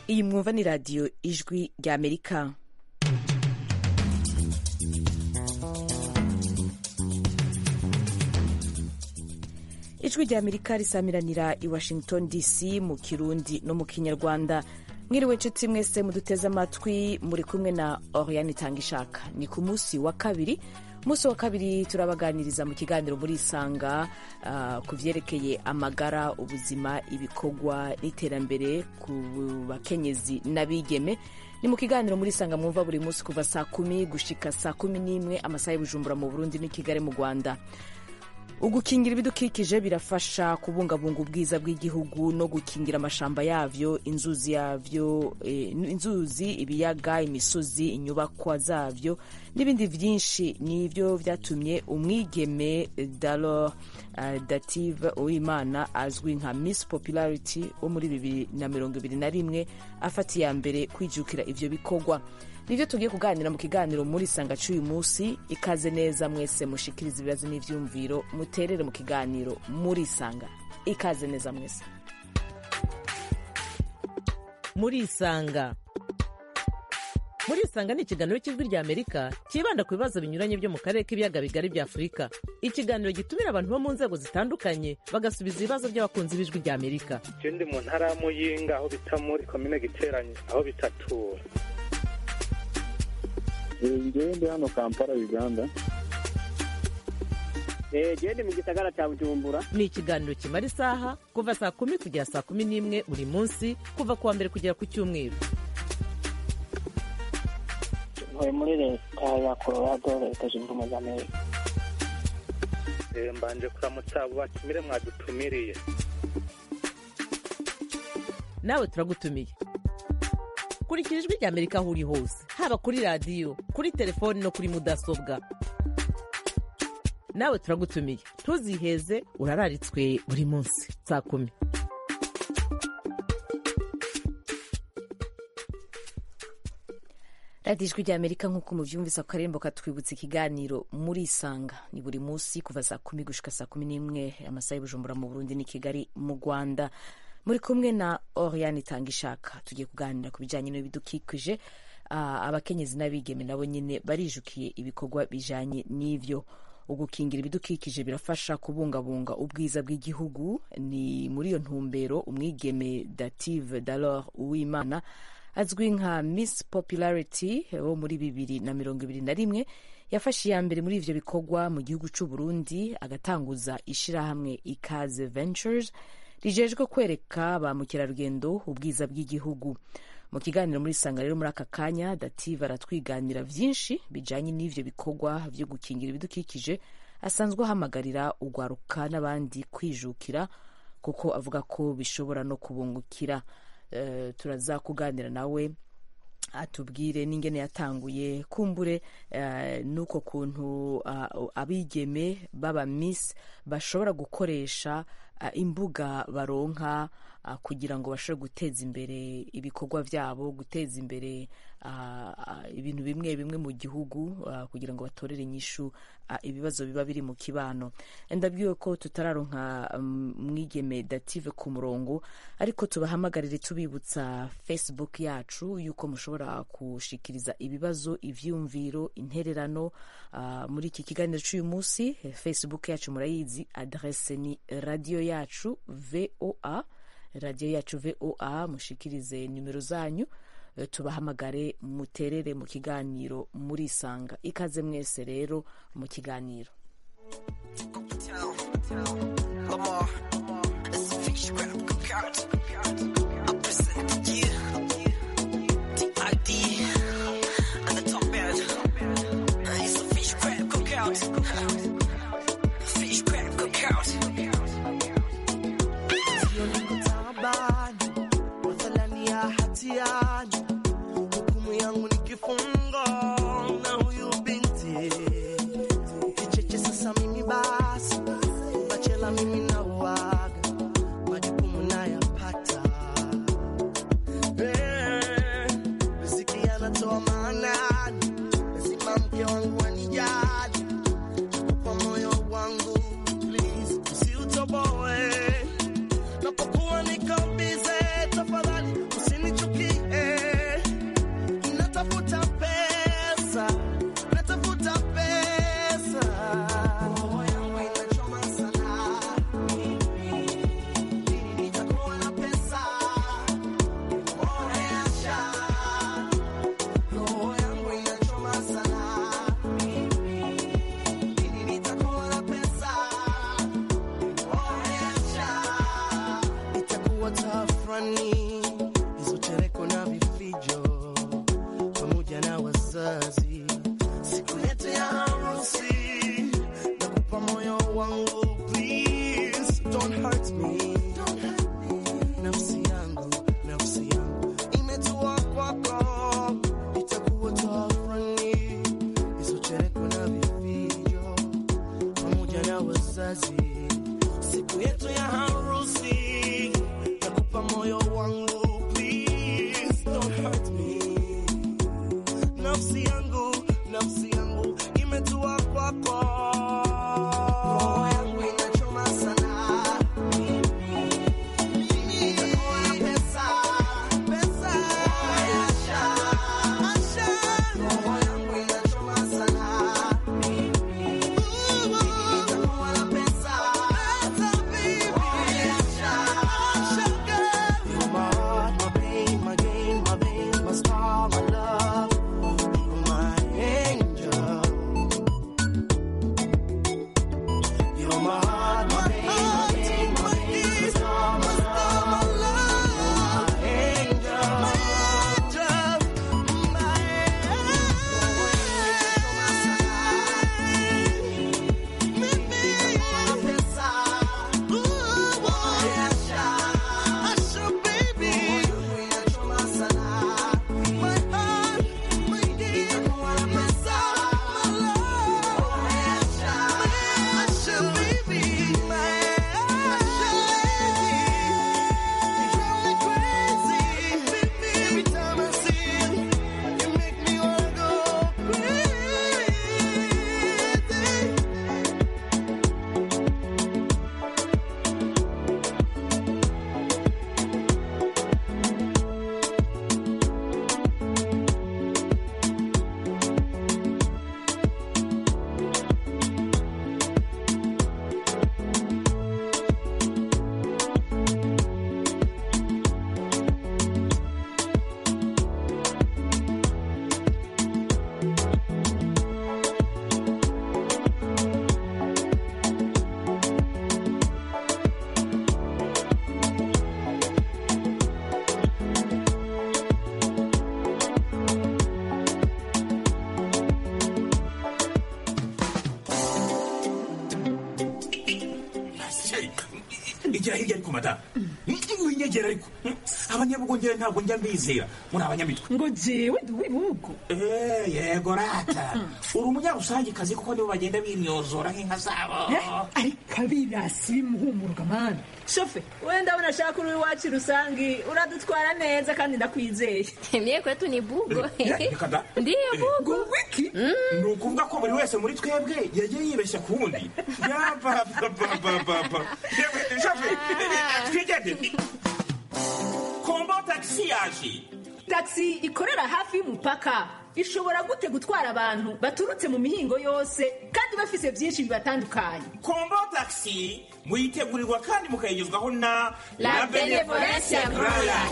iyi mwumva ni radiyo ijwi rya Amerika. Ijwi rya Amerika risamiranira i Washington DC mu Kirundi no mu Kinyarwanda. Mwiriwe nshuti mwese muduteze amatwi, muri kumwe na Oriane Tangishaka. Ni ku munsi wa kabiri. Munsi wa kabiri turabaganiriza mu kiganiro muri Isanga ku vyerekeye amagara, ubuzima, ibikorwa n'iterambere ku bakenyezi n'abigeme. Ni mu kiganiro muri Isanga mwumva buri munsi kuva saa 10 gushika saa 11 amasaha y'Ubujumbura mu Burundi n'i Kigali mu Rwanda. Ugukingira ibidukikije birafasha kubungabunga ubwiza bw'igihugu no gukingira amashamba yavyo, inzuzi, ibiyaga, imisozi, inyubakwa zavyo n'ibindi vyinshi. Nivyo vyatumye umwigeme Dalor Dative Uwimana azwi nka Miss Popularity wo muri 2021 afatiye ya mbere kwijukira ivyo bikorwa. Nivyo tugiye kuganira mu kiganiro muri Isanga cy'uyu munsi. Ikaze neza mwese mushikiriza ibibazo n'ivyumviro muterere mu kiganiro muri Isanga. Ikaze neza mwese muri Isanga. Muri Isanga ni ikiganiro cy'ijwi rya Amerika kibanda ku bibazo binyuranye byo mu karere k'ibiyaga bigari bya Afurika. Ikiganiro gitumira abantu bo mu nzego zitandukanye bagasubiza ibibazo by'abakunzi b'ijwi rya Amerika. Je ndi mu ntara ya Muyinga aho bita muri commune Giteranyi aho bitatura. Ndi hano Kampala, Uganda. Ndi mu gisagara cya Bujumbura. Ni ikiganiro kimara isaha kuva saa 10 kugera saa 11 buri munsi kuva kuwa mbere kugera ku Cyumweru. Ntuye muri leta ya Colorado, leta zunze ubumwe za Amerika. Mbanje kuramutsa abo batumire mwadutumiriye. Nawe turagutumiye. Kurikira ijwi rya Amerika aho uri hose, haba kuri radiyo, kuri telefoni no kuri mudasobwa. Nawe turagutumiye, ntuziheze, urararitswe buri munsi saa 10. radiyo ijwi rya Amerika nk'uko muvyumvise ku karembo katwibutsa ikiganiro muri Isanga. Ni buri munsi kuva saa 10 gushika saa 11 amasaha y'Ubujumbura mu Burundi n'i Kigali mu Rwanda. Muri kumwe na Oriane Tangishaka. Tugiye kuganira ku bijanye n'ibidukikije. Abakenyezi n'abigeme nabo nyene barijukiye ibikorwa bijanye n'ivyo. Ugukingira ibidukikije birafasha kubungabunga ubwiza bw'igihugu. Ni muri iyo ntumbero umwigeme Dative Dalor Uwimana azwi nka Miss Popularity wo muri 2021 yafashe iya mbere muri ivyo bikorwa mu gihugu c'u Burundi, agatanguza ishirahamwe Ikaze Ventures rijejwe kwereka ba mukerarugendo ubwiza bw'igihugu. Mu kiganiro muri Isanga rero muri aka kanya Dative aratwiganira vyinshi bijanye n'ivyo bikorwa vyo gukingira ibidukikije, asanzwe ahamagarira ugwaruka n'abandi kwijukira kuko avuga ko bishobora no kubungukira. Turaza kuganira nawe atubwire n'ingene yatanguye, kumbure nuko kuntu abigeme baba Miss bashobora gukoresha imbuga baronka kugira ngo bashobore guteza imbere ibikorwa vyabo, guteza imbere ibintu bimwe bimwe mu gihugu kugira ngo batorere inyishu ibibazo biba biri mu kibano. Ndabwiwe ko tutararonka mwigeme Dative ku murongo, ariko tubahamagarire tubibutsa Facebook yacu yuko mushobora kushikiriza ibibazo, ivyumviro, intererano muri iki kiganiro cy'uyu munsi. Facebook yacu murayizi, adresse ni radio yacu VOA, radio yacu VOA. Mushikirize nimero zanyu, tubahamagare muterere mu kiganiro muri Isanga. Ikaze mwese rero mu kiganiro. Hukumu yangu ni kifungo na huyu binti kicheche. Sasa mimi basi bachela, mimi na uaga majukumu nayapata. Riziki yanatoa maanani, lazima mke wangu anijali kwa moyo wangu. Please usiutoboe napokuwa niko bize, tafadhali usinichukie. ya wazazi, siku yetu ya harusi, nakupa moyo wangu, please don't hurt me. Nafsi yangu imetua kwako. Igira hirya ariko mata. Winyegera ariko. Abanyabugongera ntabwo njya mbizera. Muri abanyamitwe. Ngo jewe duwibugo. Yego rata. Uri umunyarusangi kazi kuko nibo bagenda bimyozora nk'inka zabo. Ariko abirasi bimuhumuruka mana. Shofe, wenda unashaka uri wacu rusangi uradutwara neza kandi ndakwizeye. Mie kwetu ni bugo. Ndiyo bugo. Wiki? Ni ukuvuga ko buri wese muri twebwe yagiye yibeshya ku wundi. Yapapapapapa. Shofe, twigende. Kombo taxi yaje. Taxi ikorera hafi y'umupaka. Ishobora gute gutwara abantu baturutse mu mihingo yose kandi bafise byinshi bibatandukanye. Kombo taxi muyitegurirwa kandi mukayigezwaho na La Benevolencia Royal.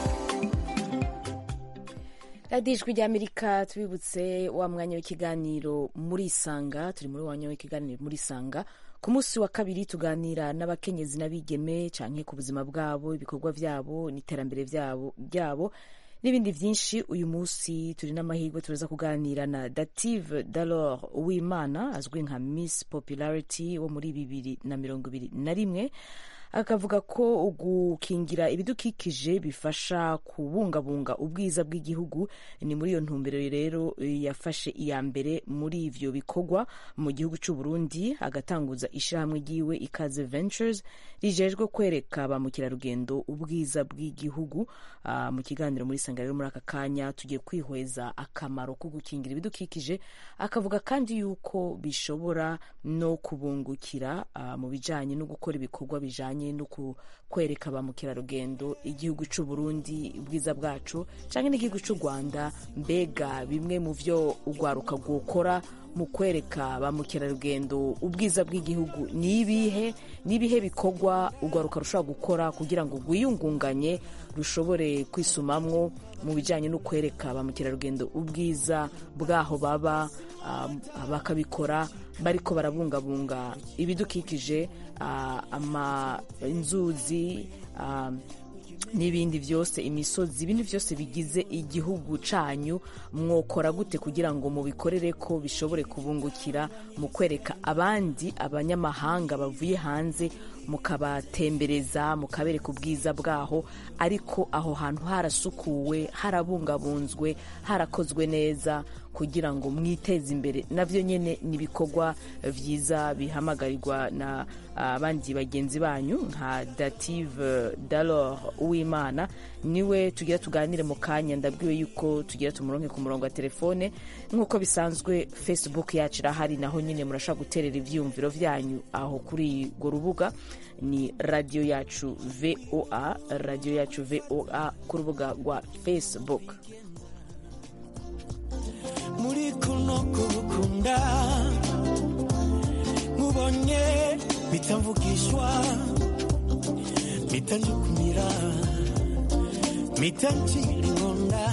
Radijwi rya Amerika tubibutse wa mwanya w'ikiganiro muri Isanga, turi muri wanya w'ikiganiro muri Isanga. Ku munsi wa kabiri tuganira n'abakenyezi n'abigeme canke ku buzima bwabo, ibikorwa vyabo, n'iterambere byabo n'ibindi vyinshi. Uyu munsi turi n'amahirwe turaza kuganira na Dative Dalor Uwimana azwi nka Miss Popularity wo muri 2021. Akavuga ko gukingira ibidukikije bifasha kubungabunga ubwiza bw'igihugu. Ni muri iyo ntumbero rero yafashe iya mbere muri ivyo bikorwa mu gihugu c'u Burundi, agatanguza ishirahamwe ryiwe Ikaze Ventures rijejwe kwereka ba mukerarugendo ubwiza bw'igihugu. Mu kiganiro muri Isanga rero muri aka kanya tugiye kwihweza akamaro ko gukingira ibidukikije. Akavuga kandi yuko bishobora no kubungukira mu bijanye no gukora ibikorwa bijanye no kwereka ba mukerarugendo igihugu c'u Burundi ubwiza bwacu canke n'igihugu c'u Rwanda. Mbega bimwe mu vyo ugwaruka gukora mu kwereka ba mukerarugendo ubwiza bw'igihugu nibihe bikorwa ugwaruka rushobora gukora kugira ngo gwiyungunganye rushobore kwisumamwo mu bijanye no kwereka ba mukerarugendo ubwiza bwaho baba, bakabikora bariko barabungabunga ibidukikije, inzuzi n'ibindi vyose, imisozi, ibindi vyose bigize igihugu canyu. Mwokora gute kugira ngo mubikorere ko bishobore kubungukira mu kwereka abandi abanyamahanga bavuye hanze mukabatembereza mukabereka ubwiza bwaho, ariko aho hantu harasukuwe, harabungabunzwe, harakozwe neza kugira ngo mwiteze imbere. Navyo nyene ni ibikorwa vyiza bihamagarirwa na abandi bagenzi banyu nka Dative Dalor Uwimana, niwe tugira tuganire mu kanya. Ndabwiwe yuko tugira tumuronke ku murongo wa telefone. Nk'uko bisanzwe Facebook yacu irahari, naho nyine murashaka guterera ivyumviro vyanyu aho kuri go rubuga, ni radio yacu VOA, radio yacu VOA ku rubuga rwa Facebook. Muri kuno kubukunda mubonye bitamvugishwa bitanjukumira mitanchiringonda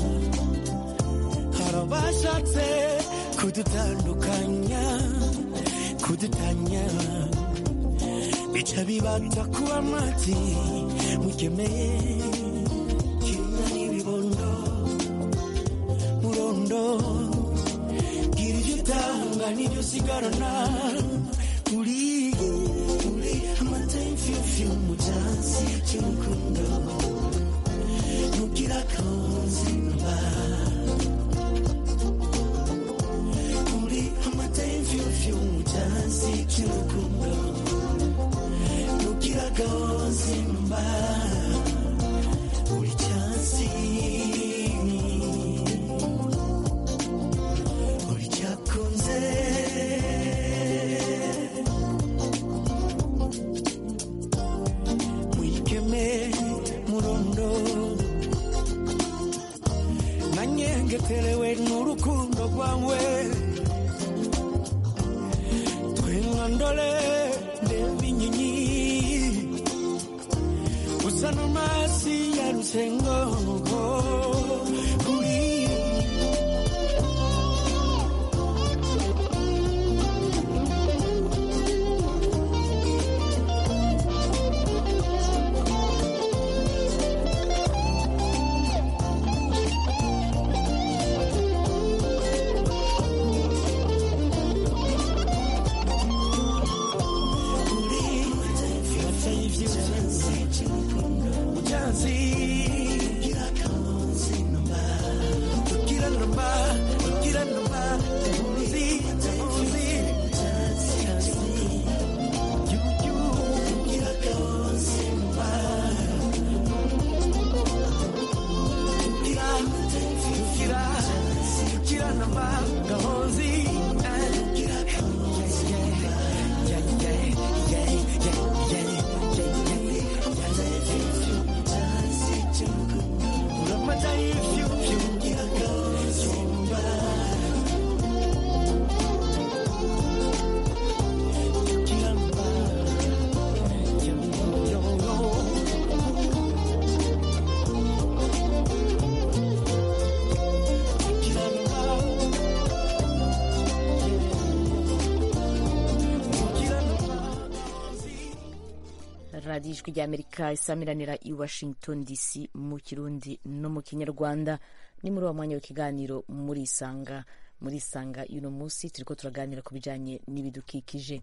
harabashatse kudutandukanya kudutanya bica bibata kuba mati mukemeye kimwe n'ibibondo murondo girigitanga nibyo sigarana uri amatemfyo mujansi cy'urukundo nugira kanzimba uri amatemfyo mujansi cy'urukundo nugira kanzimba uri chansi uri cyakunze murondo nanyengeterewe n'urukundo rwawe twengandole ndeba inyenyi usa n'amasi ya rusengo radiyo ijwi ry'Amerika isamiranira i Washington DC mu Kirundi no mu Kinyarwanda. Ni muri wa mwanya w'ikiganiro muri Isanga y'uno munsi turiko turaganira ku bijanye n'ibidukikije.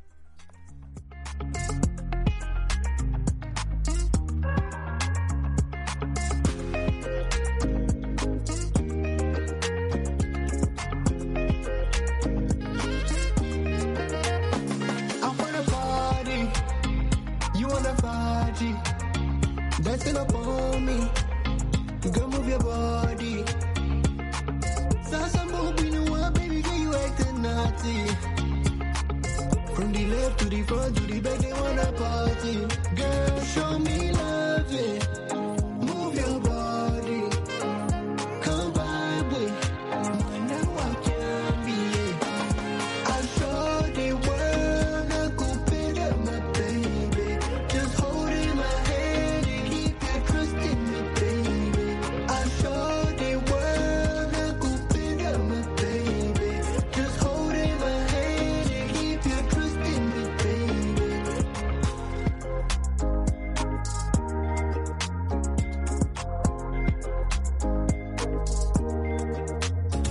Dancing up on me, girl, move your body. Sasa move, you know what, baby, girl, you acting naughty. From the left to the front to the back, they wanna party. Girl, show me love, yeah. Move your body, come vibe with. Now I can be, yeah. I show the world I could better my baby. Just holding my hand. Trust in me, baby. I show the world I could be my baby. Just holding my hand and keep your trust in me, baby.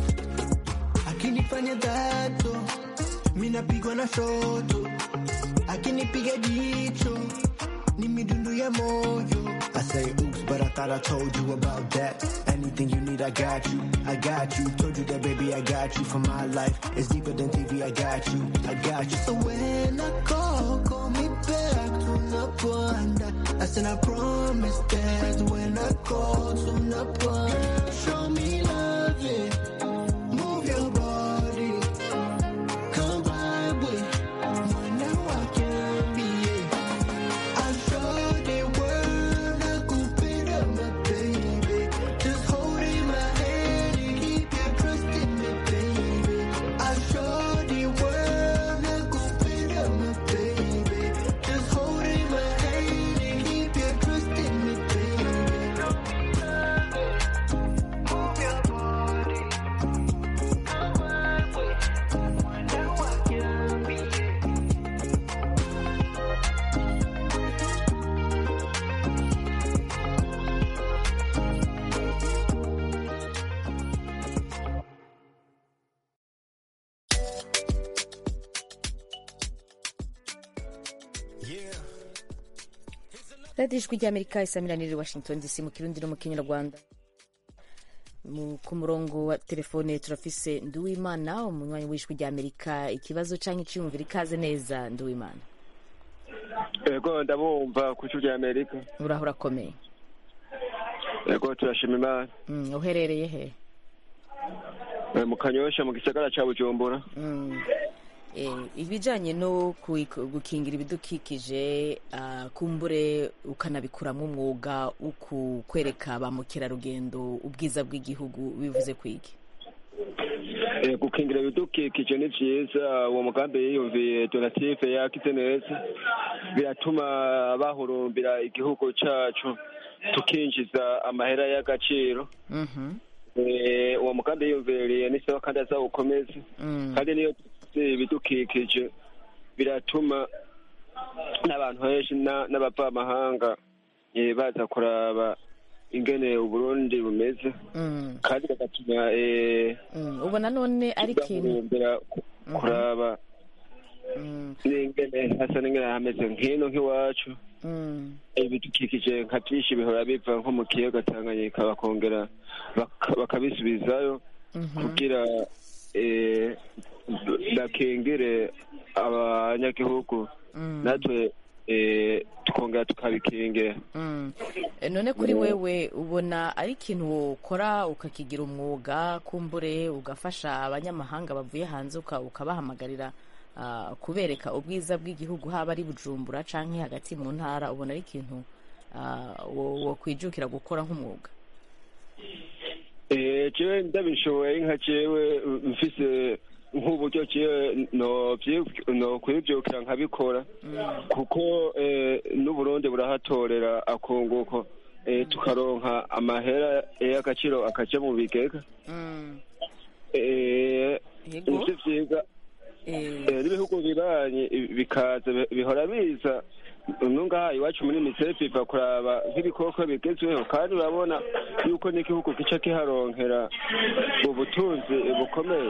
Akinifanya tatu, mina pigwa na shoto. akinipiga jicho ni midundu ya moyo. I say oops, but I thought I told you about that. Anything you need, I got you. I got you. Told you that, baby, I got you. For my life, it's deeper than TV. I got you. I got you. So when I call me back to Napanda. I said I promise that when I call to Napanda, show me love, yeah. Move your body. Come vibe with. When now I can be, yeah. I show the world I could beat up my baby. Just holding my hand and keep your trust in me, baby. I show the world I could beat up my baby. Just holding my hand and keep your trust in me, baby. Move your body. Come on, wait. When now I can be, yeah. radiyo ijwi ry'amerika isamiraniye Washington DC mu kirundi no mu kinyarwanda. Ku murongo wa telefone turafise Nduwimana, umunywanyi w'ijwi ry'Amerika. Ikibazo canke iciyumviro, ikaze neza Nduwimana. Yego ndabumva ku ijwi ry'Amerika. Uraho urakomeye? Yego turashima Imana. Uherereye he? Mu Kanyosha mu gisagara ca Bujumbura. Ibijanye no gukingira ibidukikije, kumbure ukanabikuramwo umwuga ukwereka ba mukerarugendo ubwiza bw'igihugu, bivuze kwiki? Gukingira ibidukikije ni vyiza. Uwo mugambi yiyumviye Donative yakize neza, biratuma bahurumbira igihugu cacu, tukinjiza amahera y'agaciro. Uwo mugambi yiyumviriye ni sawa kandi azawukomeze. Kandi niyo ibidukikije biratuma n'abantu benshi n'abavamahanga baza kuraba ingene Uburundi bumeze, kandi bagatuma ubona none ari ikintu kuraba n'ingene hasa n'ingene hameze nk'ino nk'iwacu. Ibidukikije nka byinshi bihora biva nko mu kiyaga Tanganyika, bakongera bakabisubizayo kugira bakengere abanyagihugu, natwe tukongera tukabikengera. None kuri wewe ubona ari ikintu wokora ukakigira umwuga, kumbure ugafasha abanyamahanga bavuye hanze ukabahamagarira kubereka ubwiza bw'igihugu, haba ari Bujumbura canke hagati mu ntara? Ubona ari ikintu wokwijukira gukora nk'umwuga? Jewe ndabishoboye, nka jewe mfise nk'uburyo jewe no kwivyukira nkabikora, kuko n'Uburundi burahatorera akunguko, tukaronka amahera y'agaciro akaja mu bigega. Ivyo vyiza n'ibihugu bibanyi bikaza bihora biza nungaha iwacu muri UNICEF iva kuraba nk'ibikoko bigezweho, kandi urabona yuko n'igihugu gica kiharonkera ubutunzi bukomeye.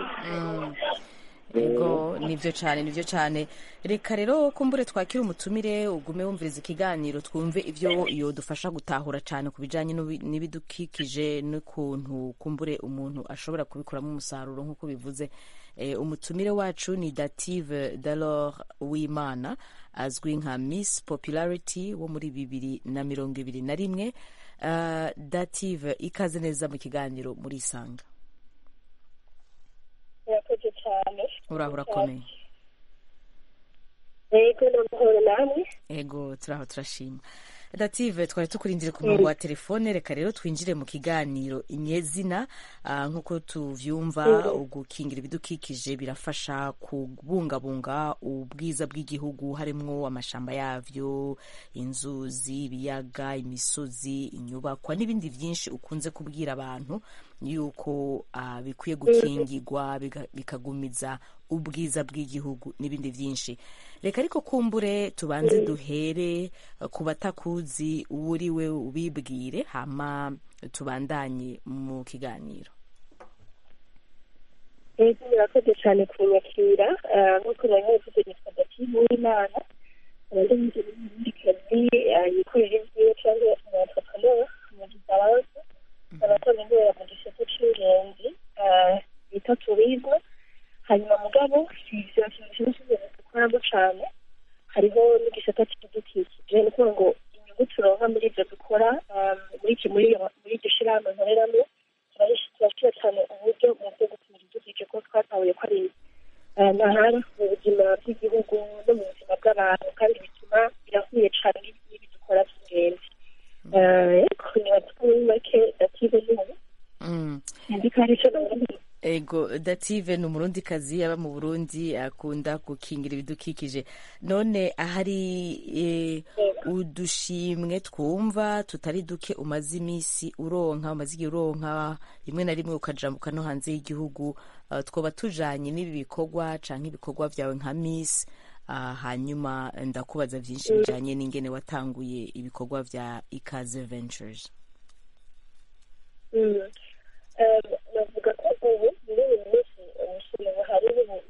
Ego nivyo cane. Reka rero kumbure twakira umutumire, ugume wumviriza ikiganiro, twumve ivyo iyo dufasha gutahura cane ku bijanye n'ibidukikije n'ukuntu kumbure umuntu ashobora kubikuramo umusaruro nk'uko bivuze. Umutumire wacu ni Dative Dalor Uwimana, azwi nka Miss Popularity wo muri 2021. Dative, ikaze neza mu kiganiro muri Isanga. Yakoze cyane. Uraho urakomeye? Yego n'amahoro namwe? Ego turaho turashima. Dative, twari tukurindire ku murongo wa telefone. Reka rero twinjire mu kiganiro inyezina. Nk'uko tuvyumva, ugukingira ibidukikije birafasha kubungabunga ubwiza bw'igihugu, harimwo amashamba yavyo, inzuzi, ibiyaga, imisozi, inyubakwa n'ibindi vyinshi ukunze kubwira abantu yuko bikwiye gukingirwa bikagumiza ubwiza bw'igihugu n'ibindi vyinshi. Reka ariko kumbure tubanze duhere ku batakuzi uriwe ubibwire, hama tubandanye mu kiganiro. Murakoze cyane kunyakira. Nk'uko nari nifite nitwa Dative Uwimana, akaba ari muri kazi yikorera ibyiwe cyangwa umwantrepreneur mu gifaransa abatanga indwara mu gisata cy'ingenzi bita turisme. Hanyuma mugabo si ivyo kintu dukoramo cane, hariho n'igisata cy'ibidukikije ni ukuvuga ngo inyungu turonka muri ivyo dukora muri iryo shirahamwe nkoreramo turashira cyane uburyo mu byo gukingira ibidukikije ko twatahuye ko ari ntahari mu buzima bw'igihugu no mu buzima bw'abantu kandi bituma birahuye cane n'ibi dukora by'ingenzi. Nibaza ko muri make dative n'ubu ndiko hari ico nabona. Ego Dative ni umurundikazi yaba mu Burundi akunda gukingira ibidukikije. None ahari udushimwe twumva tutari duke umaze igihe uronka rimwe na rimwe ukajambuka no hanze y'igihugu, twoba tujanye n'ibi bikorwa canke ibikorwa vyawe nka Miss. Hanyuma ndakubaza vyinshi bijanye n'ingene watanguye ibikorwa vya Ikaze Ventures. Navuga ko ubu muri uyu munsi umushinga hari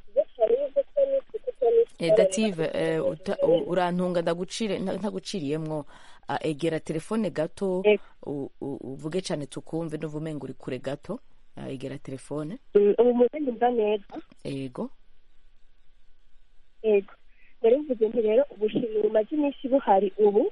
Dative urantunga ntaguciriyemwo, egera telefone gato uvuge cane tukumve n'uvumenga uri kure gato, egera telefone. Ubu mumenye mva neza. Ego narivuze nti rero ubushimwe bumaze iminsi buhari ubu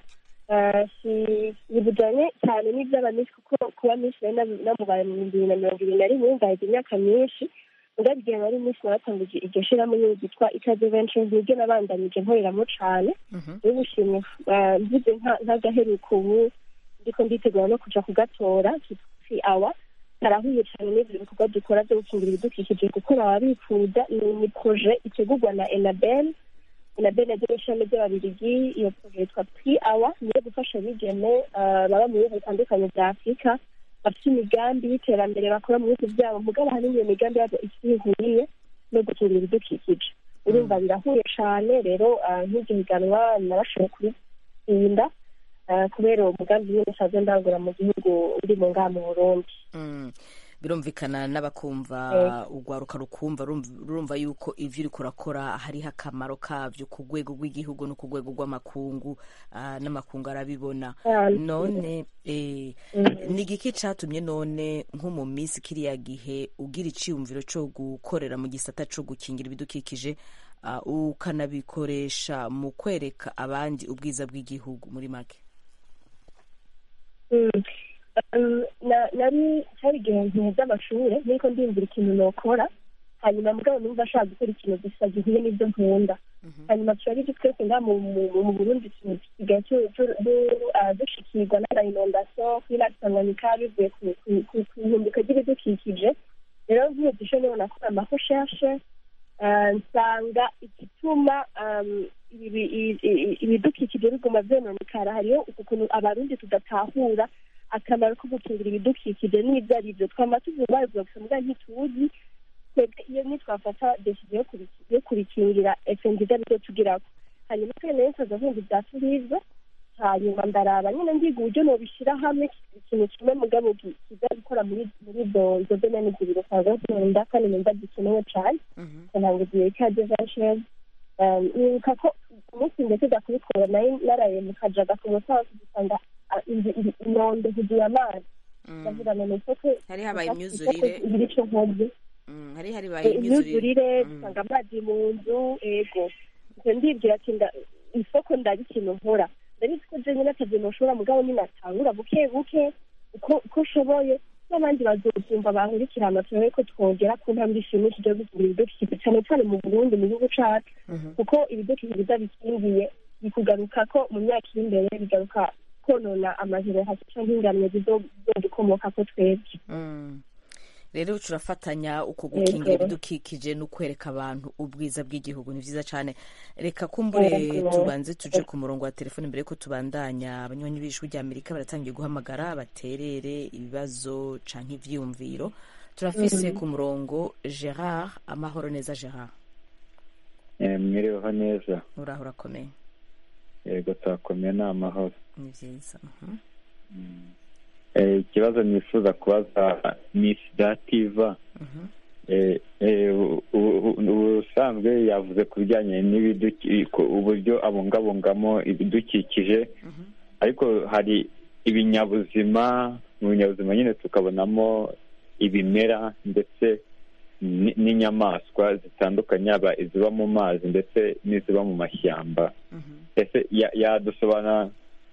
bujanye cyane n'ivy'abamisi kuko kuba minsi namubaye mu 2021 ngaheza imyaka myinshi ndabigiye bari minsi nabatanguje iryo shirahamwe ryitwa Ikaze Ventures niryo nabandanije nkoreramo cane. Ubushimwe mvuze nk'agaheruka ubu ndiko nditegura no kuja kugatora kitwa awa karahuye cyane n'ivyo bikorwa dukora byo gukingira ibidukikije kuko baba bifuza ni projet itegurwa na Enabel yagiye ishami ry'ababirigi. Iyo projet yitwa Awa niyo gufasha abigeme baba mu bihugu bitandukanye bya Afurika bafite imigambi y'iterambere bakora mu bihugu byabo mugabo ahanini iyo migambi yabo ihuriye no gukingira ibidukikije. Urumva birahuye cyane rero nk'iryo higanwa narashoboye kubitsinda kubera umugambi nyine usaze ndangura mu gihugu uri mu ngaha mu Burundi. Birumvikana n'abakumva urwaruka rukumva rurumva yuko ivyo uriko urakora hariho akamaro kavyo ku rwego rw'igihugu no ku rwego rw'amakungu, n'amakungu arabibona. None ni igiki catumye none nko mu minsi kiriya gihe ugira iciyumviro co gukorera mu gisata co gukingira ibidukikije ukanabikoresha mu kwereka abandi ubwiza bw'igihugu muri make? nari hari igihe nkiheza amashuri niko ndiyumvira ikintu nokora, hanyuma mugabo numva ashaka gukora ikintu gusa gihuye n'ibyo nkunda. Hanyuma turabije twese nga mu Burundi tusigaye dushikirwa n'inondation kw'Lac Tanganyika bivuye ku ihinduka ry'ibidukikije. Rero nk'iyo dusho niho nakora amarecherche nsanga igituma ibidukikije biguma vyononekara hariho ukuntu abarundi tudatahura akamaro ko gukingira ibidukikije n'ibyo ari byo. Twama tuvuga gusa mugabo ntituzi twebwe iyo nitwafata decision yo kubikingira nziza byo tugirako. Hanyuma kandi nsaza nkunda ibya turizme, hanyuma ndaraba nyine ndiga uburyo nobishira hamwe ikintu kimwe mugabo kiza gukora muri izo domaine zibiri usanga nkunda kandi numva gikenewe cane. Ntabwo igihe Ikaze Ventures nibuka ko umunsi ndetse kubikora nayo naraye mu Kajaga ku Musanze dusanga inondo huzuye amazi. Ndavuga none isoko hari habaye imyuzurire hari habaye imyuzurire dusanga amazi mu nzu. Ego ndibwira ati isoko ndabikintu nkora ndabizi ko je nyine atazi noshobora mugabo ninatangura buke buke uko ushoboye n'abandi bazokumva bahurikirana turabe ko twongera ku ntambwe ishimishije yo gukingira ibidukikije cyane cyane mu Burundi mu gihugu cacu kuko ibidukikije bidabikingiye bikugaruka ko mu myaka iri imbere bigaruka konona amajoro hasi canke ingamwe zizodukomoka ko twebwe. Rero turafatanya uko gukingira ibidukikije no kwereka abantu ubwiza bw'igihugu, ni vyiza cane. Reka kumbure tubanze tuje ku murongo wa telefone mbere ko tubandanya. Abanywanyi b'ijwi rya Amerika baratangiye guhamagara baterere ibibazo canke ivyiyumviro. Turafise ku murongo Gerard. Amahoro neza Gerard? Mwiriweho neza. Uraho urakomeye? Yego turakomeye, ni amahoro. Ni vyiza. Ikibazo nifuza kubaza Miss Dativa ubusanzwe yavuze ku bijyanye uburyo abungabungamo ibidukikije, ariko hari ibinyabuzima, mu binyabuzima nyine tukabonamo ibimera ndetse n'inyamaswa zitandukanye, yaba iziba mu mazi ndetse n'iziba mu mashyamba. ese yadusobanura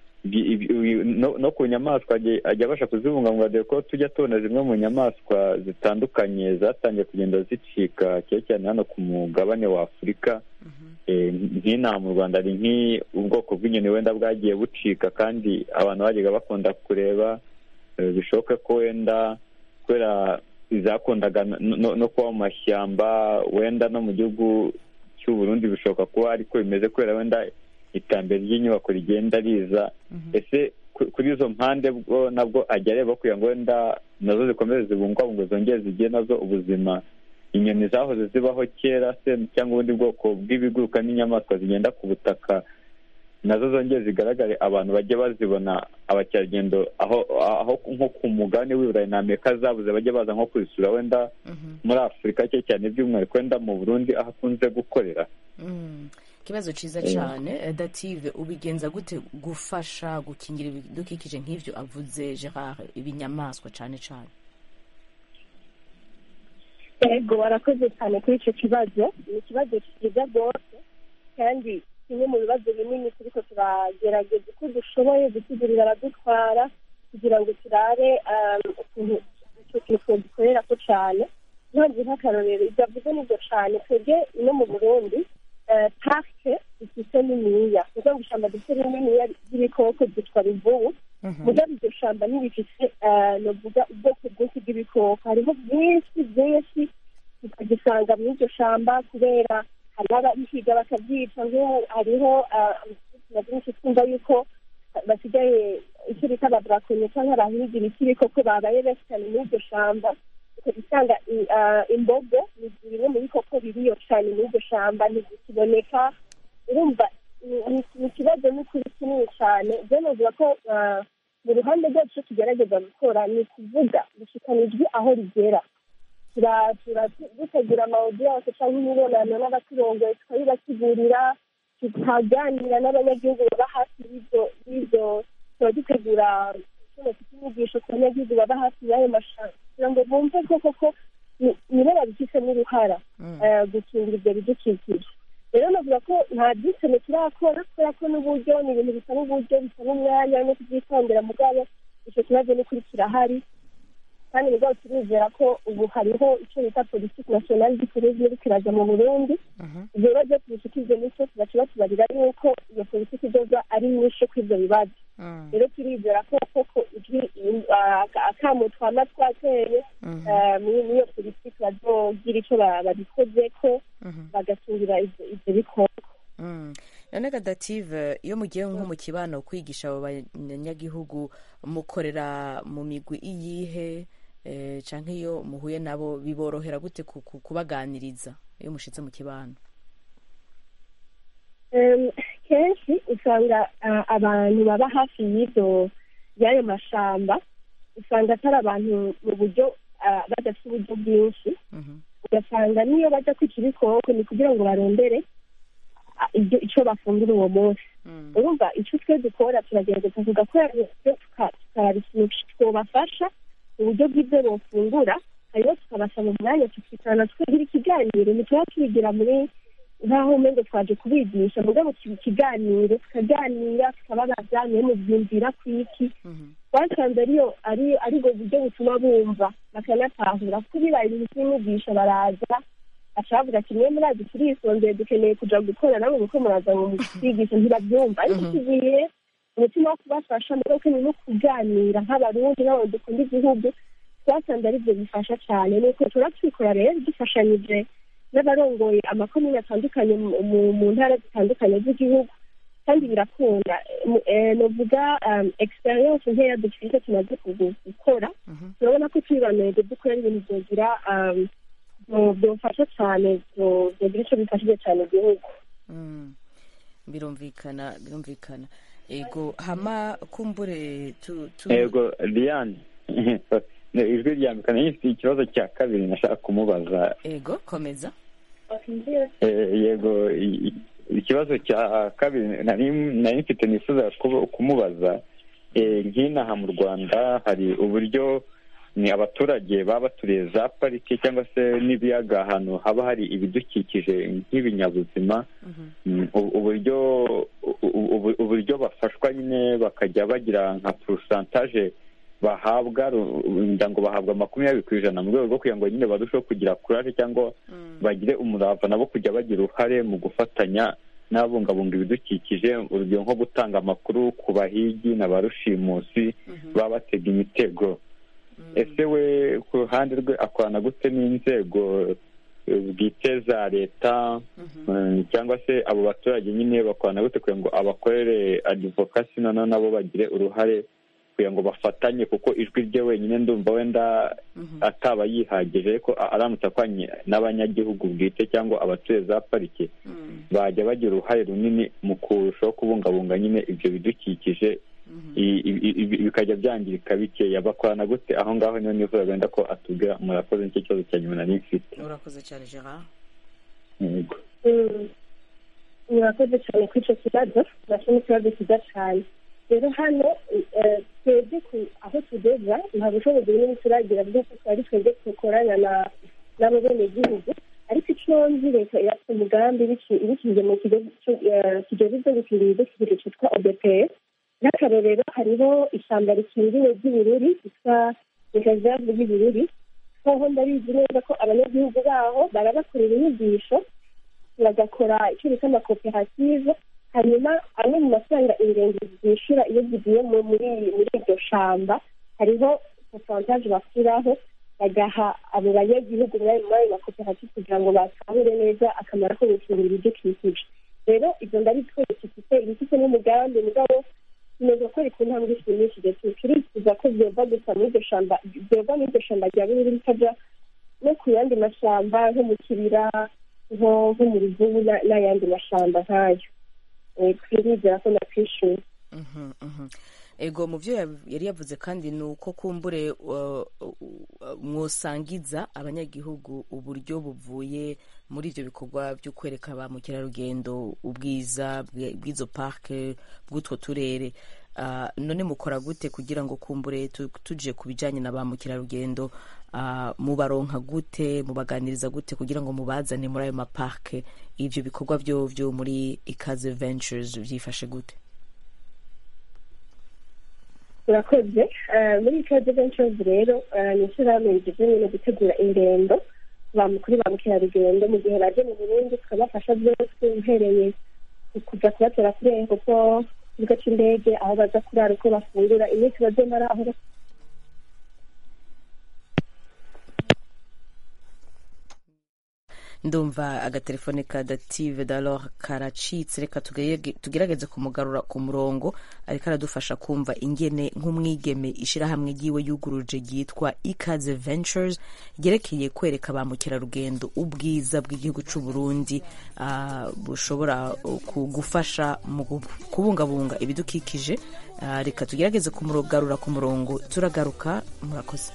no ku nyamaswa ajya abasha kuzibungabunga, dore ko tujya tubona zimwe mu nyamaswa zitandukanye zatangiye kugenda zicika cyane cyane hano ku mugabane wa Afurika. nk'inaha mu Rwanda hari ubwoko bw'inyoni wenda bwagiye bucika kandi abantu bajyaga bakunda kureba, bishoboke ko wenda kubera izakundaga no kuba mu mashyamba, wenda no mu gihugu cy'u Burundi bishoboka kuba ariko bimeze kubera wenda iterambere ry'inyubako rigenda riza. ese kuri izo mpande bwo nabwo ajya areba kugira ngo wenda nazo zikomeze zibungwabungwe, zongere zigire nazo ubuzima inyoni zahoze zibaho kera se, cyangwa ubundi bwoko bw'ibiguruka n'inyamaswa zigenda ku butaka nazo zongere zigaragare, abantu bajye bazibona, abakerarugendo aho nko ku mugabane w'i Burayi na Amerika zabuze bajye baza nko kuzisura wenda muri Afurika cyane by'umwihariko wenda mu Burundi aho akunze gukorera. ikibazo cyiza cyane. Dative, ubigenza gute gufasha gukingira ibidukikije nk'ibyo avuze Gerard, ibinyamaswa cyane cyane? yego barakoze cyane kuri icyo kibazo. ni ikibazo cyiza rwose kandi kimwe mu bibazo binini turiko turagerageza uko dushoboye gusigurira abadutwara kugira ngo turare ukuntu icyo kintu twogikorera ko cyane. ntabwo nk'akarorero ibyo avuze nibyo cyane. twebwe ino mu Burundi parike ifite niniya, kuko ngo ishyamba dufite rininiya ry'ibikoko byitwa ruvubu. mugabo iryo shamba ntibifite novuga ubwoko bwinshi bw'ibikoko, hariho byinshi tukagisanga muri iryo shamba kubera hari ababihiga bakabyica. hariho byinshi twumva yuko basigaye icyo bita ababrakonye cyangwa abahiga ibiti ibikoko babaye benshi cyane muri iryo shamba. usanga imbogo ni bimwe mu bikoko biriyo cyane muri iryo shamba, ntizikiboneka. urumva ni ikibazo n'ukuri kinini cyane. byo novuga ko mu ruhande rwacu tugerageza gukora ni ukuvuga gushikana ijwi aho rigera. dutegura amawudiyanse cyangwa imibonano n'abaturongoye tukabibasigurira, tukaganira n'abanyagihugu baba hafi y'ibyo tuba dutegura inyigisho ku banyagihugu baba hafi y'ayo mashamba kugira ngo bumve koko nibo babifitemo uruhara gukingira ibyo bidukikije. rero navuga ko nta byinshi turakora kubera ko n'uburyo ni ibintu bisaba uburyo, bisaba umwanya no kubyitondera. mugabo icyo kibazo n'ukuri kirahari kandi mugabo turizera ko ubu hariho icyo bita politiki nasiyonali y'uturere iri kiraza mu Burundi. ibyo bibazo tubishikije n'icyo tubaca batubarira yuko iyo politiki idoza ari nyinshi kuri ibyo bibazo. rero turizera ko koko akamu twama twateye muri iyo politiki bazogira icyo babikoze ko bagakingira ibyo bikoko. none Dative, iyo mugiye nko mu kibano kwigisha abo banyagihugu mukorera mu migwi iyihe, cyangwa iyo muhuye nabo biborohera gute kubaganiriza iyo mushitse mu kibano? kenshi usanga abantu baba hafi y'ayo mashamba usanga atari abantu mu buryo badafite uburyo bwinshi. ugasanga niyo bajya kwica ibikoko ni kugira ngo barondere icyo bafungura uwo munsi. urumva icyo twe dukora turagerageza tugakora tukaraba ikintu twabafasha uburyo bw'ibyo bafungura, hanyuma tukabasaba umwanya tukicarana tukagira ikiganiro. ntituba tubigira muri nk'aho umengo twaje kubigisha, mugabo ikiganiro tukaganira tukababaza niyo mubyumvira ku iki. twasanze ari bwo buryo butuma bumva bakanatahura ko bibaye ibintu by'inyigisho baraza ashavuga ati mwe murazi turisondeye dukeneye kuja gukora namwe kuko muraza ngo mutwigishe ntibabyumva. ariko tugiye umutima wo kubafasha mugabo ni no kuganira nk'abarundi n'abo dukunda igihugu. twasanze ari byo bifasha cyane, nuko turatwikora rero dufashanyije n'abarongoye amakomine atandukanye mu ntara zitandukanye z'igihugu kandi birakunda. novuga experience nkeya dufite tumaze gukora, turabona ko twibaneze dukora ibintu byogira byofasha cyane, byogira icyo bifashije cyane igihugu. birumvikana. ego hama kumbure ego Diane ijwi rya Amerika. Ifite ikibazo cya kabiri nashaka kumubaza. Yego, komeza. Yego, ikibazo cya kabiri nari mfite nifuza kumubaza, nk'inaha mu Rwanda hari uburyo ni abaturage baba baturiye za parike cyangwa se n'ibiyaga, ahantu haba hari ibidukikije nk'ibinyabuzima, uburyo bafashwa nyine bakajya bagira nka porosantaje bahabwa, ngo bahabwa 20% mu rwego rwo kugira ngo nyine barusheho kugira kuraje cyangwa bagire umurava nabo kujya bagira uruhare mu gufatanya n'ababungabunga ibidukikije, urugero nko gutanga amakuru ku bahigi na ba rushimusi baba batega imitego. Ese we ku ruhande rwe akorana gute n'inzego bwite za leta, cyangwa se abo baturage nyine bakorana gute kugira ngo abakorere advocacy noneho nabo bagire uruhare kugira ngo bafatanye, kuko ijwi rye wenyine ndumva wenda ataba yihagije, ariko aramutse akoranye n'abanyagihugu bwite cyangwa abatuye za parike bajya bagira uruhare runini mu kurushaho kubungabunga nyine ibyo bidukikije, bikajya byangirika bikeya. Bakorana gute aho ngaho? niyo nifuza wenda ko atubwira. Murakoze, nicyo kibazo cya nyuma nari mfite. Urakoze cyane Gerard. Yego, murakoze cyane kuri icyo kibazo, nacyo ni ikibazo cyiza cyane. Rero hano twebwe aho tugeza nta bushobozi bunini turagira bw'uko twari twebwe dukorana n'abo benegihugu, ariko icyo nzi leta irafite umugambi ibikije mu kigo kijejwe gukingira ibidukikije cyitwa OBPS. N'akarorero hariho ishyamba rikingiwe ry'Ibururi ryitwa reserve y'Ibururi, aho ndabizi neza ko abanyagihugu baho barabakorera inyigisho, bagakora icyo bita amakoperative, hanyuma amwe mu mafaranga ingenzi zishyura iyo zigiye muri iryo shamba hariho porosantaje bashyiraho bagaha abo banyagihugu muri ayo makoperative kugira ngo batahure neza akamaro ko gukingira ibidukikije. Rero ibyo ndabitwereka ibifite n'umugambi mugabo neza ko ku ntambwe ishimishije, turifuza ko byova gusa muri iryo shamba, byova muri iryo shamba rya Bururi bikajya no ku yandi mashyamba nko mu Kibira, nko mu Ruvubu n'ayandi mashyamba nk'ayo. Twirizera ko nakwishyuye. Ego, mu byo yari yavuze kandi ni uko kumbure mwosangiza abanyagihugu uburyo buvuye muri ibyo bikorwa byo kwereka ba mukerarugendo ubwiza bw'izo parke bw'utwo turere. None mukora gute kugira ngo kumbure tuje ku bijyanye na ba mukerarugendo, mubaronka gute, mubaganiriza gute kugira ngo mubazane muri ayo maparke? Ibyo bikorwa byo muri Ikaze Ventures byifashe gute? Urakoze. Muri Ikaze Ventures rero ni ishyirahamwe rigizwe no gutegura ingendo kuri ba mukerarugendo mu gihe baje mu Burundi, tukabafasha byose uhereye kujya kubatera kuri kuko ikibuga cy'indege, aho baza kurara, uko bafungura, iminsi bazomara aho. Ndumva agatelefone ka Dative d'alors karacitse, reka tugerageze kumugarura ku murongo, ariko aradufasha kumva ingene nk'umwigeme ishirahamwe ryiwe yuguruje ryitwa Ikaze Ventures ryerekeye kwereka ba mukerarugendo ubwiza bw'igihugu cy'u Burundi, bushobora gufasha mu kubungabunga ibidukikije. Reka tugerageze kumugarura ku murongo, turagaruka. Murakoze.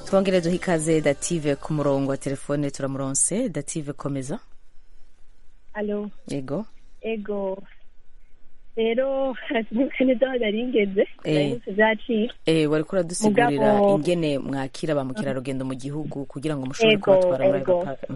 twongere duhe ikaze Dative ku murongo wa telefone turamuronse. Dative komeza. Alo. Yego. Ego. Rero hasibuka neza aho naringeze zaciye wari kuradusigurira ingene mwakira ba mukerarugendo mu gihugu kugira ngo mushobore kubatwara muri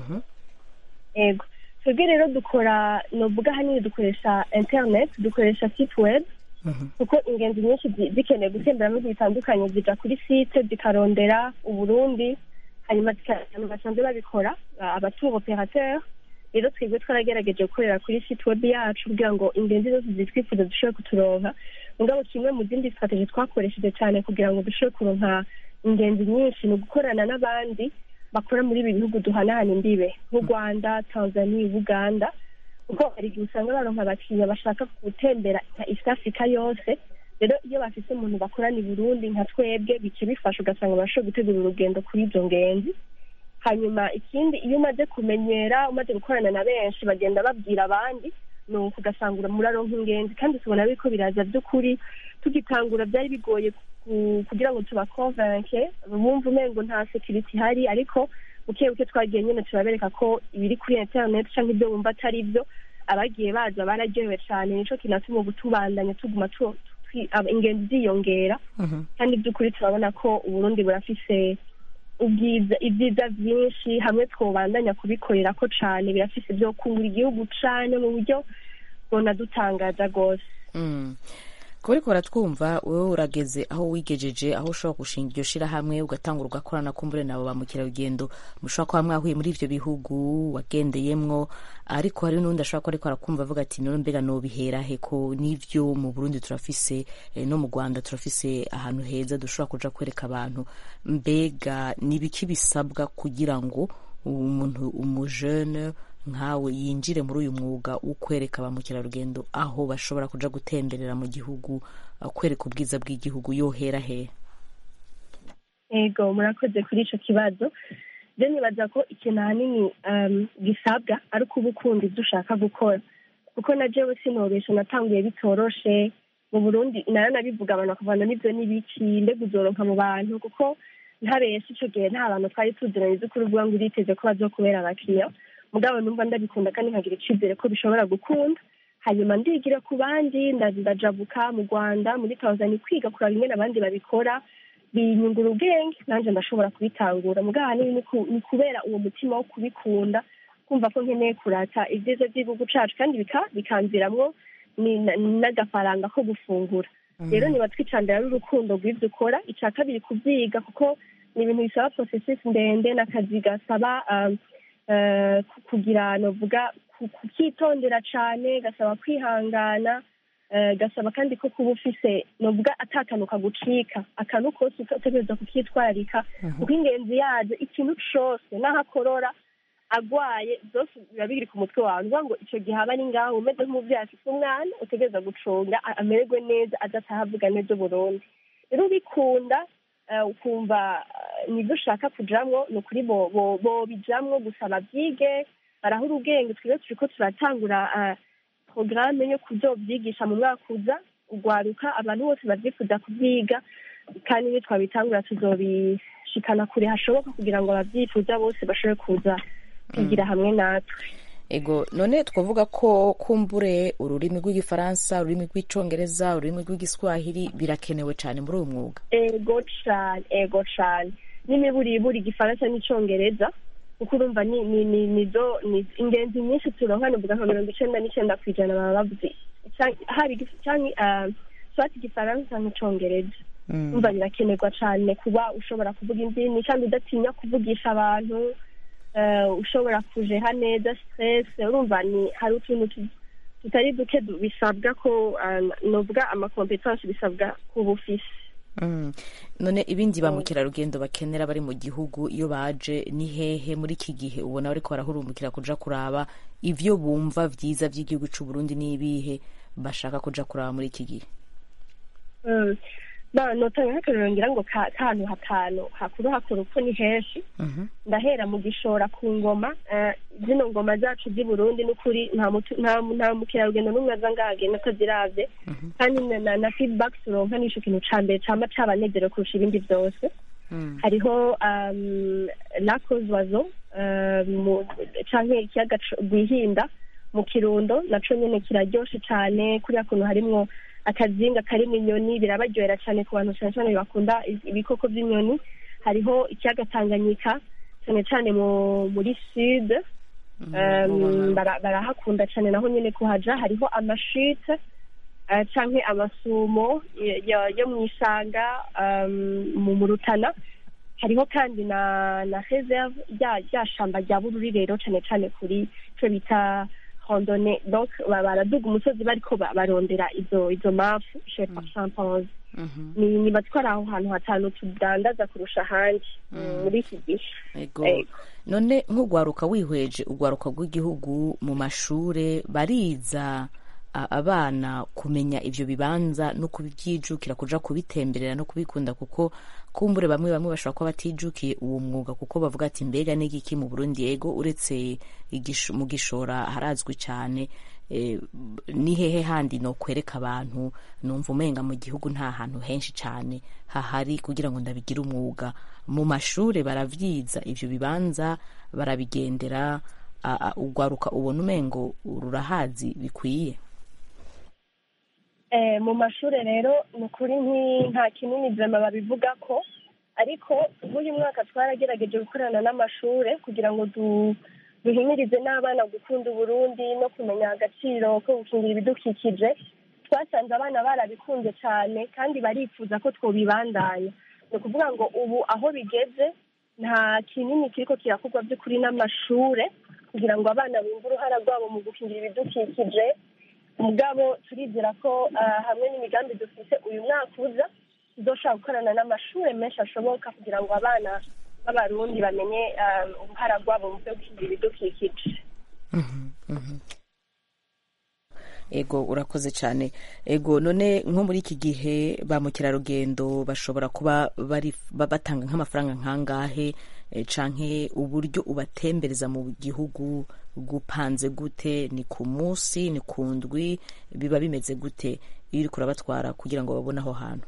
ego twebwe rero dukora novuga hanini dukoresha internet, dukoresha site web kuko ingenzi nyinshi zikeneye gutembera mu bitandukanye zija kuri site zikarondera Uburundi hanyuma basanzwe babikora abatour opérateur. Rero twebwe twaragerageje gukorera kuri site web yacu kugira ngo ingenzi zose zitwifuza dushobore kuturonka. Mugabo kimwe mu zindi strategie twakoresheje cyane kugira ngo dushobore kuronka ingenzi nyinshi ni ugukorana n'abandi bakora muri ibi bihugu duhanahana imbibe nk'u Rwanda, Tanzania, Uganda, kuko hari igihe usanga baronka abakiriya bashaka gutembera East Africa yose. Rero iyo bafite umuntu bakorana i Burundi nka twebwe bice bifasha ugasanga barashoboye gutegura urugendo kuri izo ngenzi. Hanyuma ikindi iyo umaze kumenyera umaze gukorana na benshi bagenda babwira abandi nuko ugasanga muraronka ingenzi kandi tubona biko biraza by'ukuri. Tugitangura byari bigoye kugira ngo tubakonvinke bumva umengo nta security hari, ariko buke twagiye nyine turabereka ko ibiri kuri internet cyangwa ibyo bumva atari byo. Abagiye baza bararyohewe cyane, nico kinatuma tubandanya tuguma ingenzi ziyongera kandi by'ukuri turabona ko Uburundi burafise ibyiza byinshi hamwe twobandanya kubikorera ko cyane. Birafise byo kungura igihugu cyane mu buryo bona dutangaza rwose. Kubera ko baratwumva wowe urageze aho wigejeje, aho ushobora gushinga iryo shirahamwe ugatangura ugakorana kumbure nabo ba mukerarugendo mushobora kuba mwahuye muri ivyo bihugu wagendeyemwo, ariko hari n'undi ashobora kuba ariko arakumva avuga ati none mbega nobihera he ko n'ivyo mu Burundi turafise no mu Rwanda turafise ahantu heza dushobora kuja kwereka abantu. Mbega nibiki bisabwa kugira ngo umuntu umujene nkawe yinjire muri uyu mwuga wo kwereka ba mukerarugendo aho bashobora kuja gutemberera mu gihugu, kwereka ubwiza bw'igihugu, yohera he? Ego murakoze kuri ico kibazo. Je nibaza ko ikintu hanini gisabwa ari kuba ukunda ibyo ushaka gukora, kuko na jewe sinobesha natanguye bitoroshe mu Burundi nayo nabivuga abantu bakavana n'ivyo n'ibiki mbega uzoronka mu bantu, kuko ntabesha ico gihe nta bantu twari tuziranye z'ukuri uvuga ngo uriteze ko bazokubera abakiriya. Mugabo numva ndabikunda kandi nkagira icizere ko bishobora gukunda. Hanyuma ndigira ku bandi ndajabuka mu Rwanda, muri Tanzania kwiga kuraba ingene abandi babikora, binyungura ubwenge nanje ndashobora kubitangura. Mugabo hanini ni kubera uwo mutima wo kubikunda, kumva ko nkeneye kurata ibyiza by'igihugu cacu kandi bikanziramwo n'agafaranga ko gufungura. Rero niba twicandira n'urukundo rw'ivyo ukora. Ica kabiri kuvyiga, kuko ni ibintu bisaba processus ndende n'akazi gasaba kugira novuga kukitondera cane, gasaba kwihangana, gasaba kandi ko kuba ufise novuga atakanuka gucika akantu kose utegereza kukitwararika, kuko ingenzi yaje ikintu cose n'aho akorora agwaye byose biba biri ku mutwe wawe. Nuvuga ngo ico gihe aba ari ngaho umeze nk'umuvyeyi afise umwana utegereza gucunga amererwe neza adataha avuga neza Burundi. Rero ubikunda ukumva nibyo ushaka kujamwo, ni ukuri bo bijamwo gusa bavyige barahura ubwenge. Twebwe turiko turatangura programme yo kuzovyigisha mu mwaka uza ugwaruka abantu bose bavyifuza kuvyiga, kandi iyo twabitangura tuzobishikana kure hashoboka kugira ngo abavyifuza bose bashobore kuza kwigira hamwe natwe. Ego none twavuga ko kumbure ururimi rw'igifaransa, ururimi rw'icongereza, ururimi rw'igiswahili birakenewe cyane muri uyu mwuga. Ego cyane n'imiburiburi igifaransa n'icongereza, kuko urumva nizo ingenzi nyinshi turonka nuvuga nka 99% baba bavuze hari swati igifaransa n'icongereza. Umva birakenerwa cyane kuba ushobora kuvuga indimi kandi udatinya kuvugisha abantu, ushobora kujeha neza stress. Urumva ni hari utuntu tutari duke bisabwa ko novuga amakompetansi bisabwa kuba ufise. None ibindi ba mukerarugendo bakenera bari mu gihugu iyo baje ni hehe muri iki gihe ubona bariko barahurumukira kuja kuraba ivyo bumva vyiza vy'igihugu c'u Burundi n'ibihe bashaka kuja kuraba muri iki gihe? Notanga nk'akarorero ngira ngo kantu hatanu hakuru uko ni henshi. Ndahera mu Gishora ku ngoma, zino ngoma zacu z'i Burundi n'ukuri nta mukerarugendo n'umwe aza ngahagenda ataziravye, kandi na feedback turonka nico kintu ca mbere cama cabanezero kurusha ibindi vyose. hariho lakozwazo canke ikiyaga Rwihinda mu Kirundo naco nyene kiraryoshe cane kuriya kuntu harimwo akazinga karimo inyoni birabaryohera cyane ku bantu cyane cyane bakunda ibikoko by'inyoni. Hariho ikiyaga Tanganyika cyane cyane muri sud barahakunda cyane naho nyene kuhaja. Hariho amashite canke amasumo yo mw'ishanga mu Rutana. Hariho kandi na reserve rya shamba rya Bururi rero cyane cyane kuri cyo bita randonnée, donc baraduga umusozi bariko barondera izo mafu chez Champons. Ni batwara aho hantu hatanu tudandaza kurusha ahandi muri iki gihe. None nk'ugwaruka wihweje ugwaruka rw'igihugu mu mashure bariza abana kumenya ivyo bibanza no kubyijukira kuja kubitemberera no kubikunda, kuko kumbure bamwe bashobora kuba batijukiye uwo mwuga kuko bavuga ati mbega n'igiki mu Burundi yego uretse mu Gishora harazwi cyane, ni hehe handi no kwereka abantu numva umenga mu gihugu nta hantu henshi cyane hahari kugira ngo ndabigire umwuga. Mu mashure baravyiza ivyo bibanza barabigendera, ugwaruka ubona umengo rurahazi bikwiye. Mu mashure rero ni ukuri nta kinini vyema babivuga ko, ariko buri mwaka twaragerageje gukorana n'amashure kugira ngo duhimirize n'abana gukunda Uburundi no kumenya agaciro ko gukingira ibidukikije. Twasanze abana barabikunze cyane kandi barifuza ko twobibandanya. Ni ukuvuga ngo ubu aho bigeze nta kinini kiriko kirakorwa by'ukuri n'amashure kugira ngo abana bumve uruhara rwabo mu gukingira ibidukikije. Mugabo turizera ko hamwe n'imigambi dufite uyu mwaka uza tuzoshobora gukorana n'amashure menshi ashoboka kugira ngo abana b'Abarundi bamenye uruhara rwabo mu byo gukingira ibidukikije. Ego urakoze cyane. Ego none nko muri iki gihe ba mukerarugendo bashobora kuba batanga nk'amafaranga nkangahe, canke uburyo ubatembereza mu gihugu gupanze gute? Ni ku munsi, ni ku ndwi, biba bimeze gute iyo uriko urabatwara kugira ngo babone aho hantu?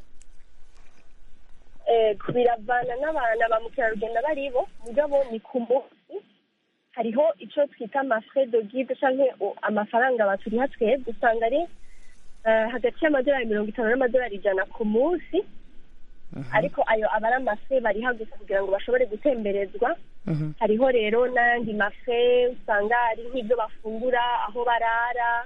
Biravana n'abana ba mukerarugendo baribo, mugabo ni ku munsi. Hariho ico twita amafrais de guide canke amafaranga baturiha twebwe, usanga ari hagati y'amadolari 50 n'amadolari 100 ku munsi. Ariko ayo aba ari amafrais bariha gusa kugira ngo bashobore gutemberezwa. Hariho rero n'andi mafrais usanga ari nk'ibyo bafungura, aho barara,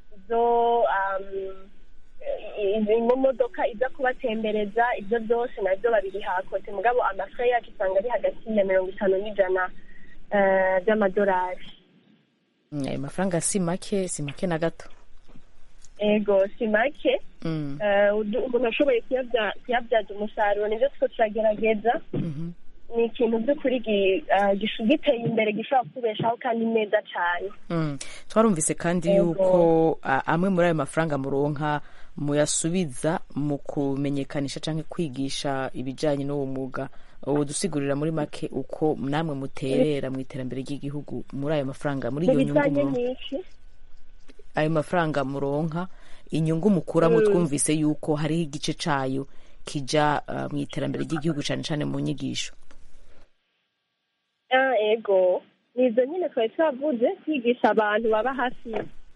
imodoka iza kubatembereza, ibyo byose nabyo babiriha kote. Mugabo amafrais yacu usanga ari hagati ya 50 n'ijana by'amadolari. Ayo mafaranga si make na gato. Ego si make. Umuntu ashoboye kuyabyaza umusaruro, nibyo two turagerageza. Ni ikintu by'ukuri giteye imbere gishobora kubeshaho kandi neza cyane. Twarumvise kandi yuko amwe muri ayo mafaranga muronka muyasubiza mu kumenyekanisha canke kwigisha ibijanye n'uwo mwuga. Ubu dusigurira muri make uko namwe muterera mu iterambere ry'igihugu muri ayo mafaranga, muri iyo nyungu ayo mafaranga muronka, inyungu mukuramo. Twumvise yuko hariho igice cayo kija mu iterambere ry'igihugu cyane cyane mu nyigisho. Ego nizo nyine twari twavuze, kwigisha abantu baba hafi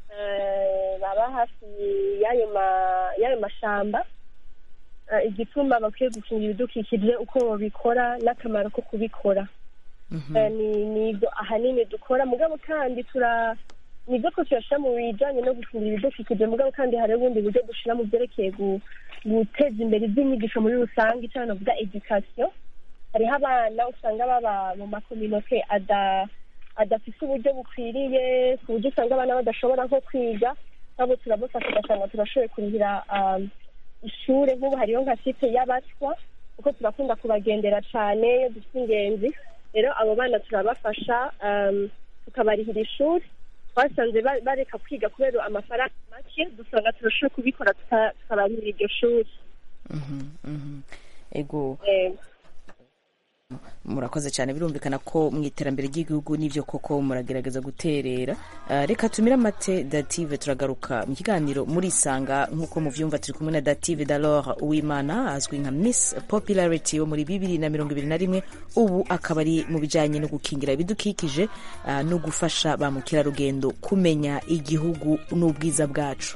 y'ayo mashamba igituma bakwiye gukingira ibidukikije, uko babikora n'akamaro ko kubikora. Nibyo ahanini dukora. Mugabo kandi nibyo ko turashira mu bijanye no gukingira ibidukikije, mugabo kandi hari ubundi buryo dushira mu byerekeye guteza imbere iby'inyigisho muri rusange, cyane novuga education. Hariho abana usanga baba mu makominote adafise uburyo bukwiriye, ku buryo usanga abana badashobora nko kwiga. Nabo turabafasha ugasanga turashoboye kurihira ishure. Nk'ubu hariho nka site y'abatwa, kuko turakunda kubagendera cyane iyo dufite ingenzi. Rero abo bana turabafasha tukabarihira ishuri. Twasanze bareka kwiga kubera amafaranga make, dusanga turashoboye kubikora tukabarihira iryo shuri. Ego murakoze cyane. Birumvikana ko mu iterambere ry'igihugu n'ibyo koko muragerageza guterera. Reka tumire amate Dative, turagaruka mu kiganiro muri Isanga. Nk'uko muvyumva turi kumwe na Dative Dalor Uwimana, azwi nka Miss Popularity wo muri 2021, ubu akaba ari mu bijanye no gukingira ibidukikije no gufasha ba mukerarugendo kumenya igihugu n'ubwiza bwacu.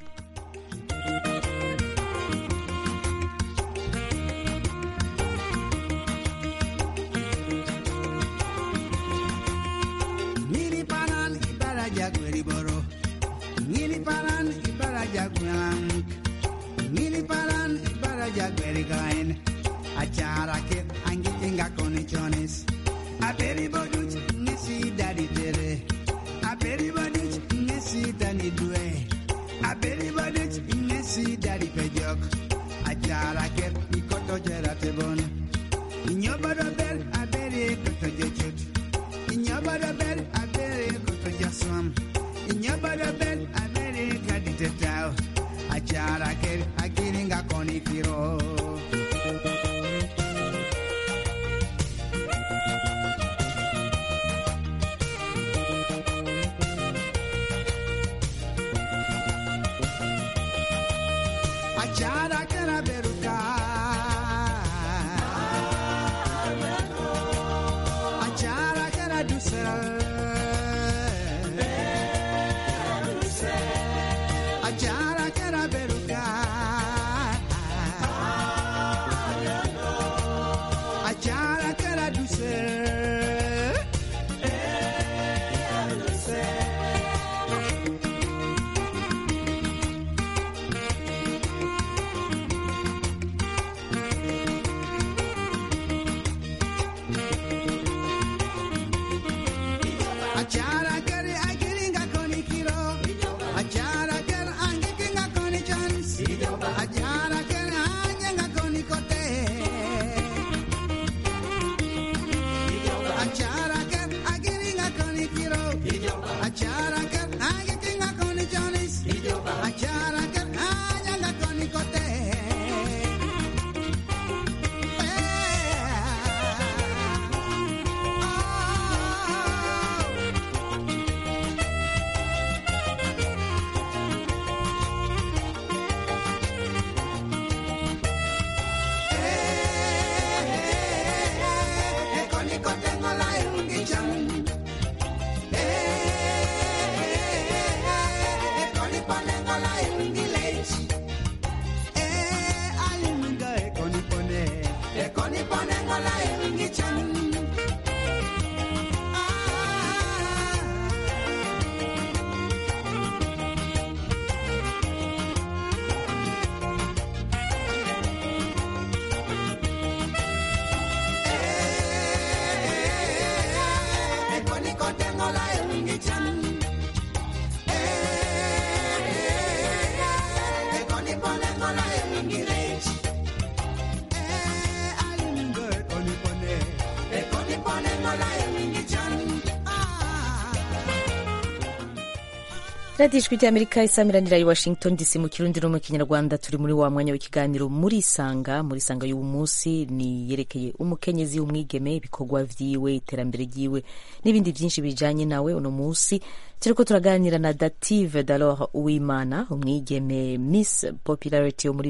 Acara ke angi tinga condiciones. Aperi boduch nesi dari tere. Aperi boduch nesi dani due. Aperi boduch nesi dari pejok. Acara ke ikoto jerate bon. Inyobodo bel aberi koto jechut. Inyobodo bel aberi koto jaswam. Inyobodo bel aberi kadite tau. Acara ke agiringa konikiro. Achara kera beruka, achara kera dusel, achara kera beruka, achara kera dusel. radiyo ijwi ry'amerika isamiranira i Washington DC mu kirundi no mu kinyarwanda. Turi muri wa mwanya w'ikiganiro muri Isanga. Muri Isanga y'uyu munsi ni yerekeye umukenyezi w'umwigeme, ibikorwa vyiwe, iterambere ryiwe n'ibindi byinshi bijanye nawe. Uno munsi turiko turaganira na Dative Dalor Uwimana, umwigeme Miss Popularity wo muri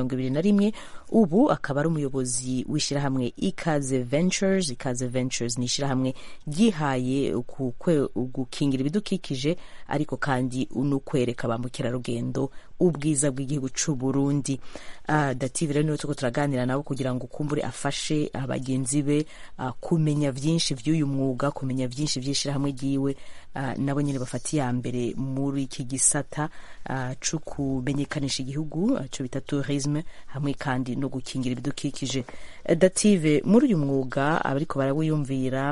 2021, ubu akaba ari umuyobozi w'ishirahamwe Ikaze Ventures. Ikaze Ventures ni ishirahamwe ryihaye gukingira ibidukikije ariko kandi unukwereka ba mukerarugendo ubwiza bw'igihugu c'u Burundi. Dative rero niwe tuko turaganira nabo kugira ngo kumbure afashe abagenzi be kumenya vyinshi vy'uyu mwuga, kumenya vyinshi vy'ishirahamwe ryiwe, nabo nyene bafatiye mbere muri iki gisata co kumenyekanisha igihugu co bita tourisme, hamwe kandi no gukingira ibidukikije. Dative, muri uyu mwuga abariko barawiyumvira,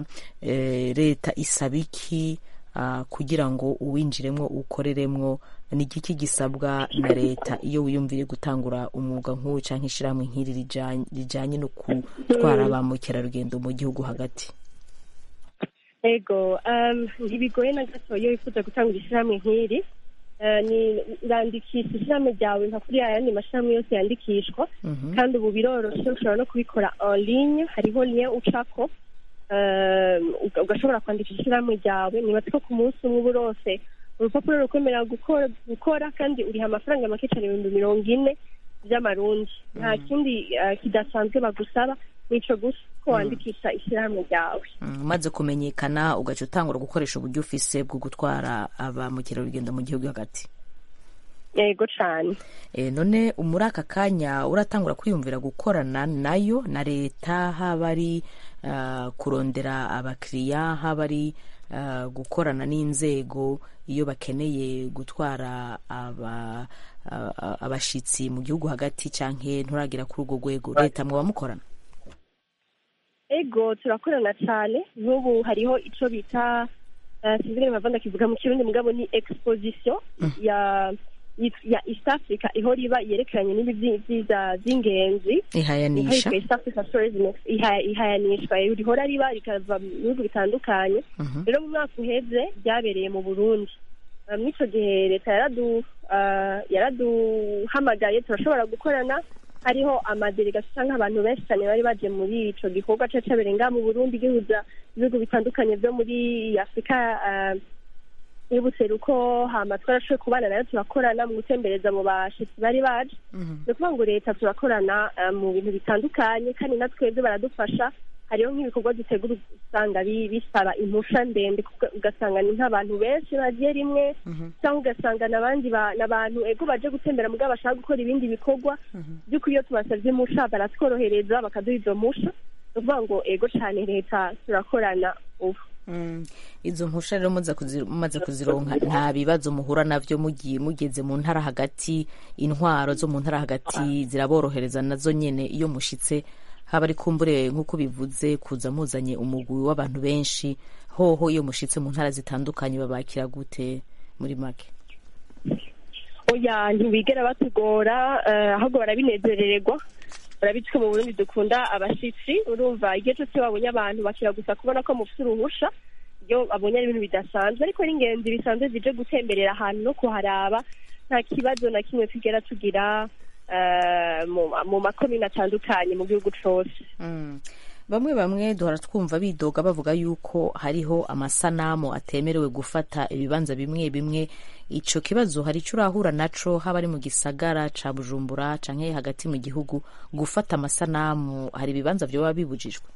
leta isaba iki kugira ngo uwinjiremwo ukoreremwo? Ni igiki gisabwa na leta iyo wiyumviye gutangura umwuga nk'uwo canke ishirahamwe nk'iri rijanye no gutwara ba mukerarugendo mu gihugu hagati? Ego, ntibigoye na gato iyo wifuza gutangura ishirahamwe nk'iri, urandikisha ishyirahamwe ryawe nka kuri yandi mashyirahamwe yose yandikishwa kandi ubu biroroshye ushobora no kubikora en ligne hariho lien ucako ugashobora kwandikisha ishyirahamwe ryawe nibatse ko ku munsi umwe uba urose urupapuro rukwemerera gukora kandi uriha amafaranga make cyane 40 by'amarundi nta kindi kidasanzwe bagusaba nico gusa ko wandikisha ishyirahamwe ryawe umaze kumenyekana ugaca utangura gukoresha uburyo ufise bwo gutwara aba mukerarugendo mu gihugu hagati. Yego cyane. None muri aka kanya uratangura kwiyumvira gukorana nayo na leta, haba ari kurondera abakiriya, haba ari gukorana n'inzego iyo bakeneye gutwara abashitsi mu gihugu hagati, canke nturagira kuri urwo rwego leta mwaba mukorana? Ego turakorana cyane, nk'ubu hariho ico bita sinzire mavanda kivuga mu kirundi mugabo ni exposition ya East Africa ihora iba yerekeranye n'ibyiza by'ingenzi ihayanisha East Africa Tourism ihayanishwa ihora riba rikava mu bihugu bitandukanye. Rero mu mwaka uheze byabereye mu Burundi, mw'ico gihe leta yaraduhamagaye turashobora gukorana. Hariho amadelegation cyangwa abantu benshi cyane bari baje muri ico gikorwa cabereye ngaha mu Burundi gihuza ibihugu bitandukanye byo muri Afrika y'ubuseruko. Hama twarashoboye kubana nayo turakorana mu gutembereza mu bashitsi bari baje. Ni ukuvuga ngo leta turakorana mu bintu bitandukanye kandi natwebwe baradufasha. Hariho nk'ibikorwa dutegura usanga bisaba impusha ndende, ugasanga ni nk'abantu benshi bagiye rimwe cyangwa ugasanga n'abantu ego baje gutembera mugabo bashaka gukora ibindi bikorwa by'uko iyo tubasabye impusha baratworohereza bakaduha izo mpusha. Ni ukuvuga ngo ego cyane leta turakorana ubu. Izo mpusha rero mumaze kuzironka nta bibazo muhura navyo mugeze mu ntara hagati? Intwaro zo mu ntara hagati ziraborohereza nazo nyene iyo mushitse, haba ari kumbure nk'uko bivuze kuza muzanye umugwi w'abantu benshi, hoho iyo mushitse mu ntara zitandukanye babakira gute muri make? Oya, ntibigera batugora, ahubwo barabinezerererwa. Barabitse mu Burundi dukunda abashitsi, urumva igihe cyose babonye abantu bakira gusa kubona ko mufite uruhusha, iyo babonye ari ibintu bidasanzwe. Ariko n'ingenzi bisanzwe zije gutemberera ahantu no kuharaba, nta kibazo na kimwe tugera tugira mu makomine atandukanye mu gihugu cose. Bamwe duhora twumva bidoga bavuga yuko hariho amasanamu atemerewe gufata ibibanza bimwe bimwe. Ico kibazo hari ico urahura naco haba ari mu gisagara ca Bujumbura canke hagati mu gihugu gufata amasanamu? Hari ibibanza vyoba bibujijwe?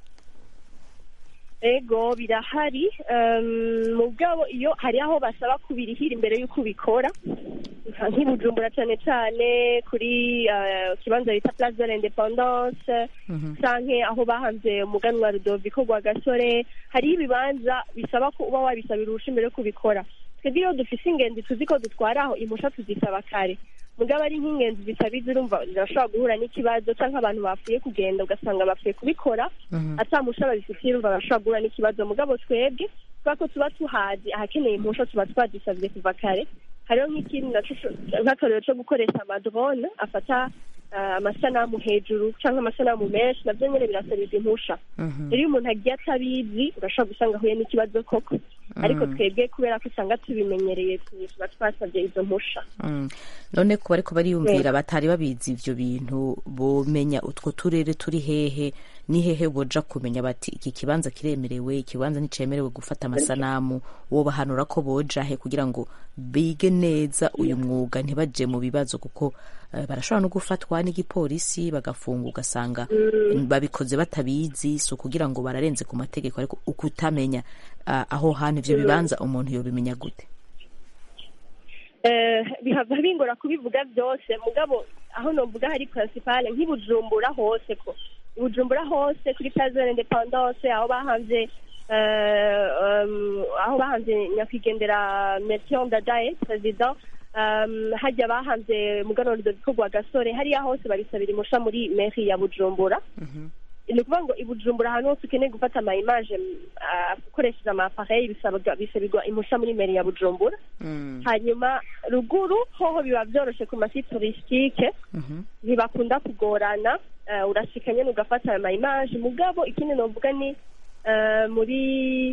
Ego birahari, mugabo iyo hari aho basaba kubirihira imbere y'uko ubikora, nk'i Bujumbura cyane cyane kuri kibanza bita Place de l'Independance canke aho bahanze umuganwa Rudoviko Rwagasore. Hariho ibibanza bisaba ko uba wabisabira urusha imbere yo kubikora. Twebwe iyo dufise ingenzi tuzi ko dutwaraho impusha tuzisaba kare, mugabo ari nk'ingenzi zitabizi urumva zirashobora guhura n'ikibazo canke abantu bapfuye kugenda ugasanga bapfuye kubikora atamusha babifitiye, urumva bashobora guhura n'ikibazo. Mugabo twebwe kubera ko tuba tuhazi ahakeneye impusha tuba twazisavye kuva kare. Hariho nk'ikindi nk'akarero co gukoresha amadrone afata amasanamu hejuru canke amasanamu menshi, navyo nyene birasabirwa impusha. Rero iyo umuntu agiye atabizi urashobora gusanga ahuye n'ikibazo koko, ariko twebwe kubera ko usanga tubimenyereye tuba twasavye izo mpusha. None kuba ariko bariyumvira batari babizi ivyo bintu, bomenya utwo turere turi hehe ni hehe boja kumenya bati iki kibanza kiremerewe, ikibanza nticemerewe gufata amasanamu? Wobahanura ko boja he kugira ngo bige neza uyu mwuga ntibaje mu bibazo? Kuko barashobora no gufatwa n'igipolisi bagafunga, ugasanga babikoze batabizi. So kugira ngo bararenze ku mategeko, ariko ukutamenya aho hantu ivyo bibanza umuntu yobimenya gute? Bihava bingora kubivuga byose, mugabo aho novuga hari principale nk'i Bujumbura hose, ko Bujumbura hose kuri Place de l'Independance aho bahanze nyakwigendera Melchior Ndadaye president, hajya bahanze umuganwa Rudoviko Rwagasore, hariya hose babisabira impusha muri mairie ya Bujumbura. Ni ukuvuga ngo i Bujumbura ahantu hose ukeneye gufata ama image ukoresheje ama appareil bisabirwa impusha muri mairie ya Bujumbura. Hanyuma ruguru hoho biba vyoroshe ku masite touristique, ntibakunda kugorana, urashika nyene ugafata ama image. Mugabo ikindi novuga ni muri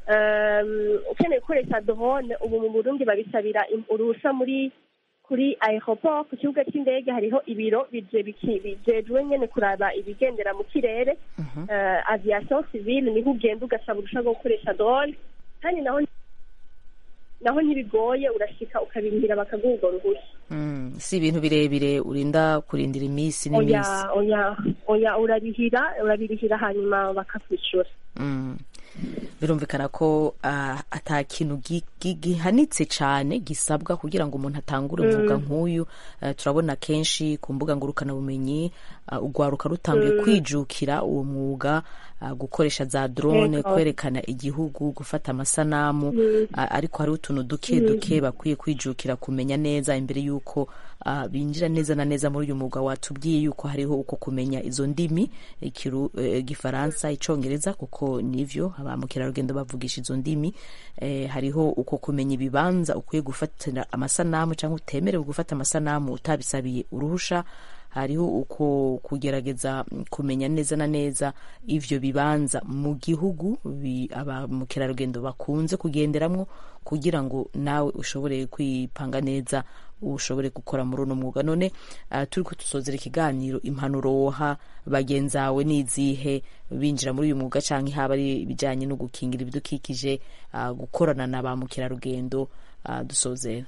ukeneye gukoresha drone ubu mu Burundi babisabira uruhusa kuri aeroport ku kibuga cy'indege hariho ibiro bijejwe nyene kuraba ibigendera mu kirere aviation civile niho ugenda ugasaba uruhushya rwo gukoresha drone kandi naho ntibigoye urashika ukabirindira bakaguha urwo ruhushya. Si ibintu birebire urinda kurindira iminsi n'iminsi. Oya urabirihira hanyuma bakakwishura. Birumvikana ko ata kintu gihanitse cyane gisabwa kugira ngo umuntu atangure umwuga nk'uyu. Turabona kenshi ku mbuga ngurukanabumenyi urwaruka rutanguye kwijukira uwo mwuga, gukoresha za drone, kwerekana igihugu, gufata amasanamu, ariko hari utuntu duke bakwiye kwijukira kumenya neza imbere y'uko binjira neza na neza muri uyu mwuga. Watubwiye yuko hariho uko kumenya izo ndimi, Igifaransa, Icongereza, kuko nivyo ba mukerarugendo bavugisha izo ndimi. Hariho uko kumenya ibibanza ukwiye gufatira amasanamu cyangwa utemerewe gufata amasanamu utabisabiye uruhusha. Hariho uko kugerageza kumenya neza na neza ivyo bibanza mu gihugu aba mukerarugendo bakunze kugenderamwo, kugira ngo nawe ushobore kwipanga neza, ushobore gukora muri uno mwuga. None turiko tusozera ikiganiro, impanuro woha bagenzawe n'izihe binjira muri uyu mwuga canke haba ari ibijanye no gukingira ibidukikije, gukorana na ba mukerarugendo? Dusozera.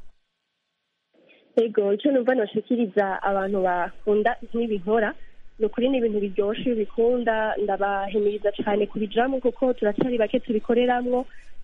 Ego, icyo numva nashikiriza abantu bakunda nk'ibi nkora, ni ukuri ni ibintu biryoshe iyo ubikunda, ndabahimiriza cyane kubijamo kuko turacyari bake tubikoreramwo.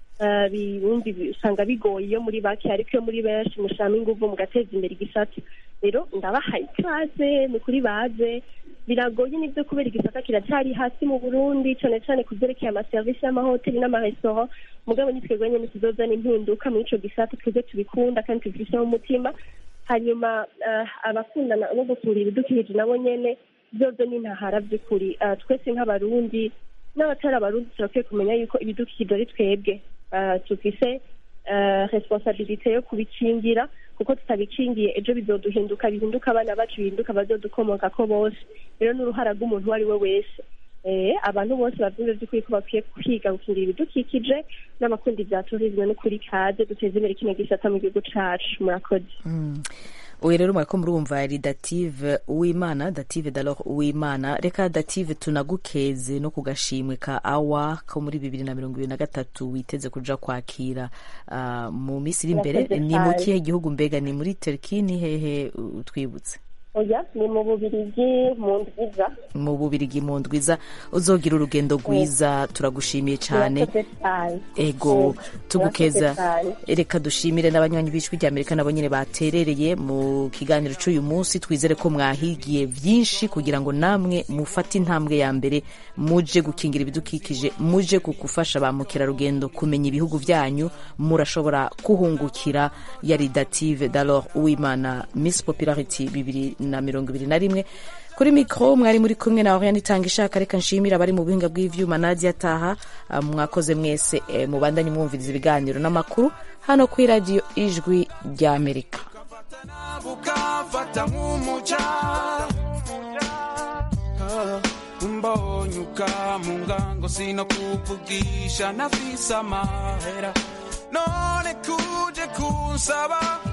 Usanga bigoye iyo muri bake, ariko iyo muri benshi mushiramo inguvu mugateza imbere igisata. Rero ndabahaye ikaze, ni ukuri baze. Biragoye nibyo kubera igisata kiracyari hasi mu Burundi, cyane cyane ku byerekeye amaserivisi y'amahoteli n'amaresitora. Mugabo nitwebwe nyene tuzozana impinduka muri ico gisata, twebwe tubikunda kandi tubifisheho umutima. Hanyuma abakundana no gukingira ibidukikije nabo nyene byozo ni ntahara by'ukuri. Twese nk'abarundi n'abatari abarundi turakwiye kumenya yuko ibidukikije ari twebwe tufise responsabilité yo kubikingira, kuko tutabikingiye ejo bizoduhinduka, bihinduka abana bacu, bihinduka bazodukomoka ko bose. Rero n'uruhara rw'umuntu uwo ari we wese. Abantu bose bavyumve by'ukuri ko bakwiye kwiga gukingira ibidukikije, n'abakunda ibya tourisme no kuri kaze duteze imbere kino gisata mu gihugu cacu. Murakoze. Uyu rero mwariko murumva yari Dative Uwimana, Dative Dalor Uwimana. Reka Dative tunagukeze no kugashimwe ka awa ko muri 2023 witeze kuja kwakira mu misiri imbere. Ni mu kihe gihugu mbega? Ni muri Turkey? Ni hehe utwibutse? Oya, ni mu Bubirigi mu Ndwiza. Mu Bubirigi mu Ndwiza. Uzogira urugendo rwiza, turagushimiye cyane. Ego, tugukeza. Reka dushimire n'abanywanyi b'Ijwi ry'Amerika nabo nyene baterereye mu kiganiro cy'uyu munsi. Twizere ko mwahigiye byinshi kugira ngo namwe mufate intambwe ya mbere, muje gukingira ibidukikije, muje kugufasha ba mukerarugendo kumenya ibihugu byanyu. Murashobora kuhungukira. Yari Dative Dalor Uwimana, Miss Popularity 2021. Kuri mikro mwari muri kumwe na Oriane Itangishaka. Reka nshimira abari mu buhinga bw'ivyuma, Nadia Taha. Mwakoze mwese, mubandanye mwumviriza ibiganiro n'amakuru hano kuri radio Ijwi ry'Amerika. Mbonyuka mungango sino kuvugisha nafisa mahera none kuje kunsaba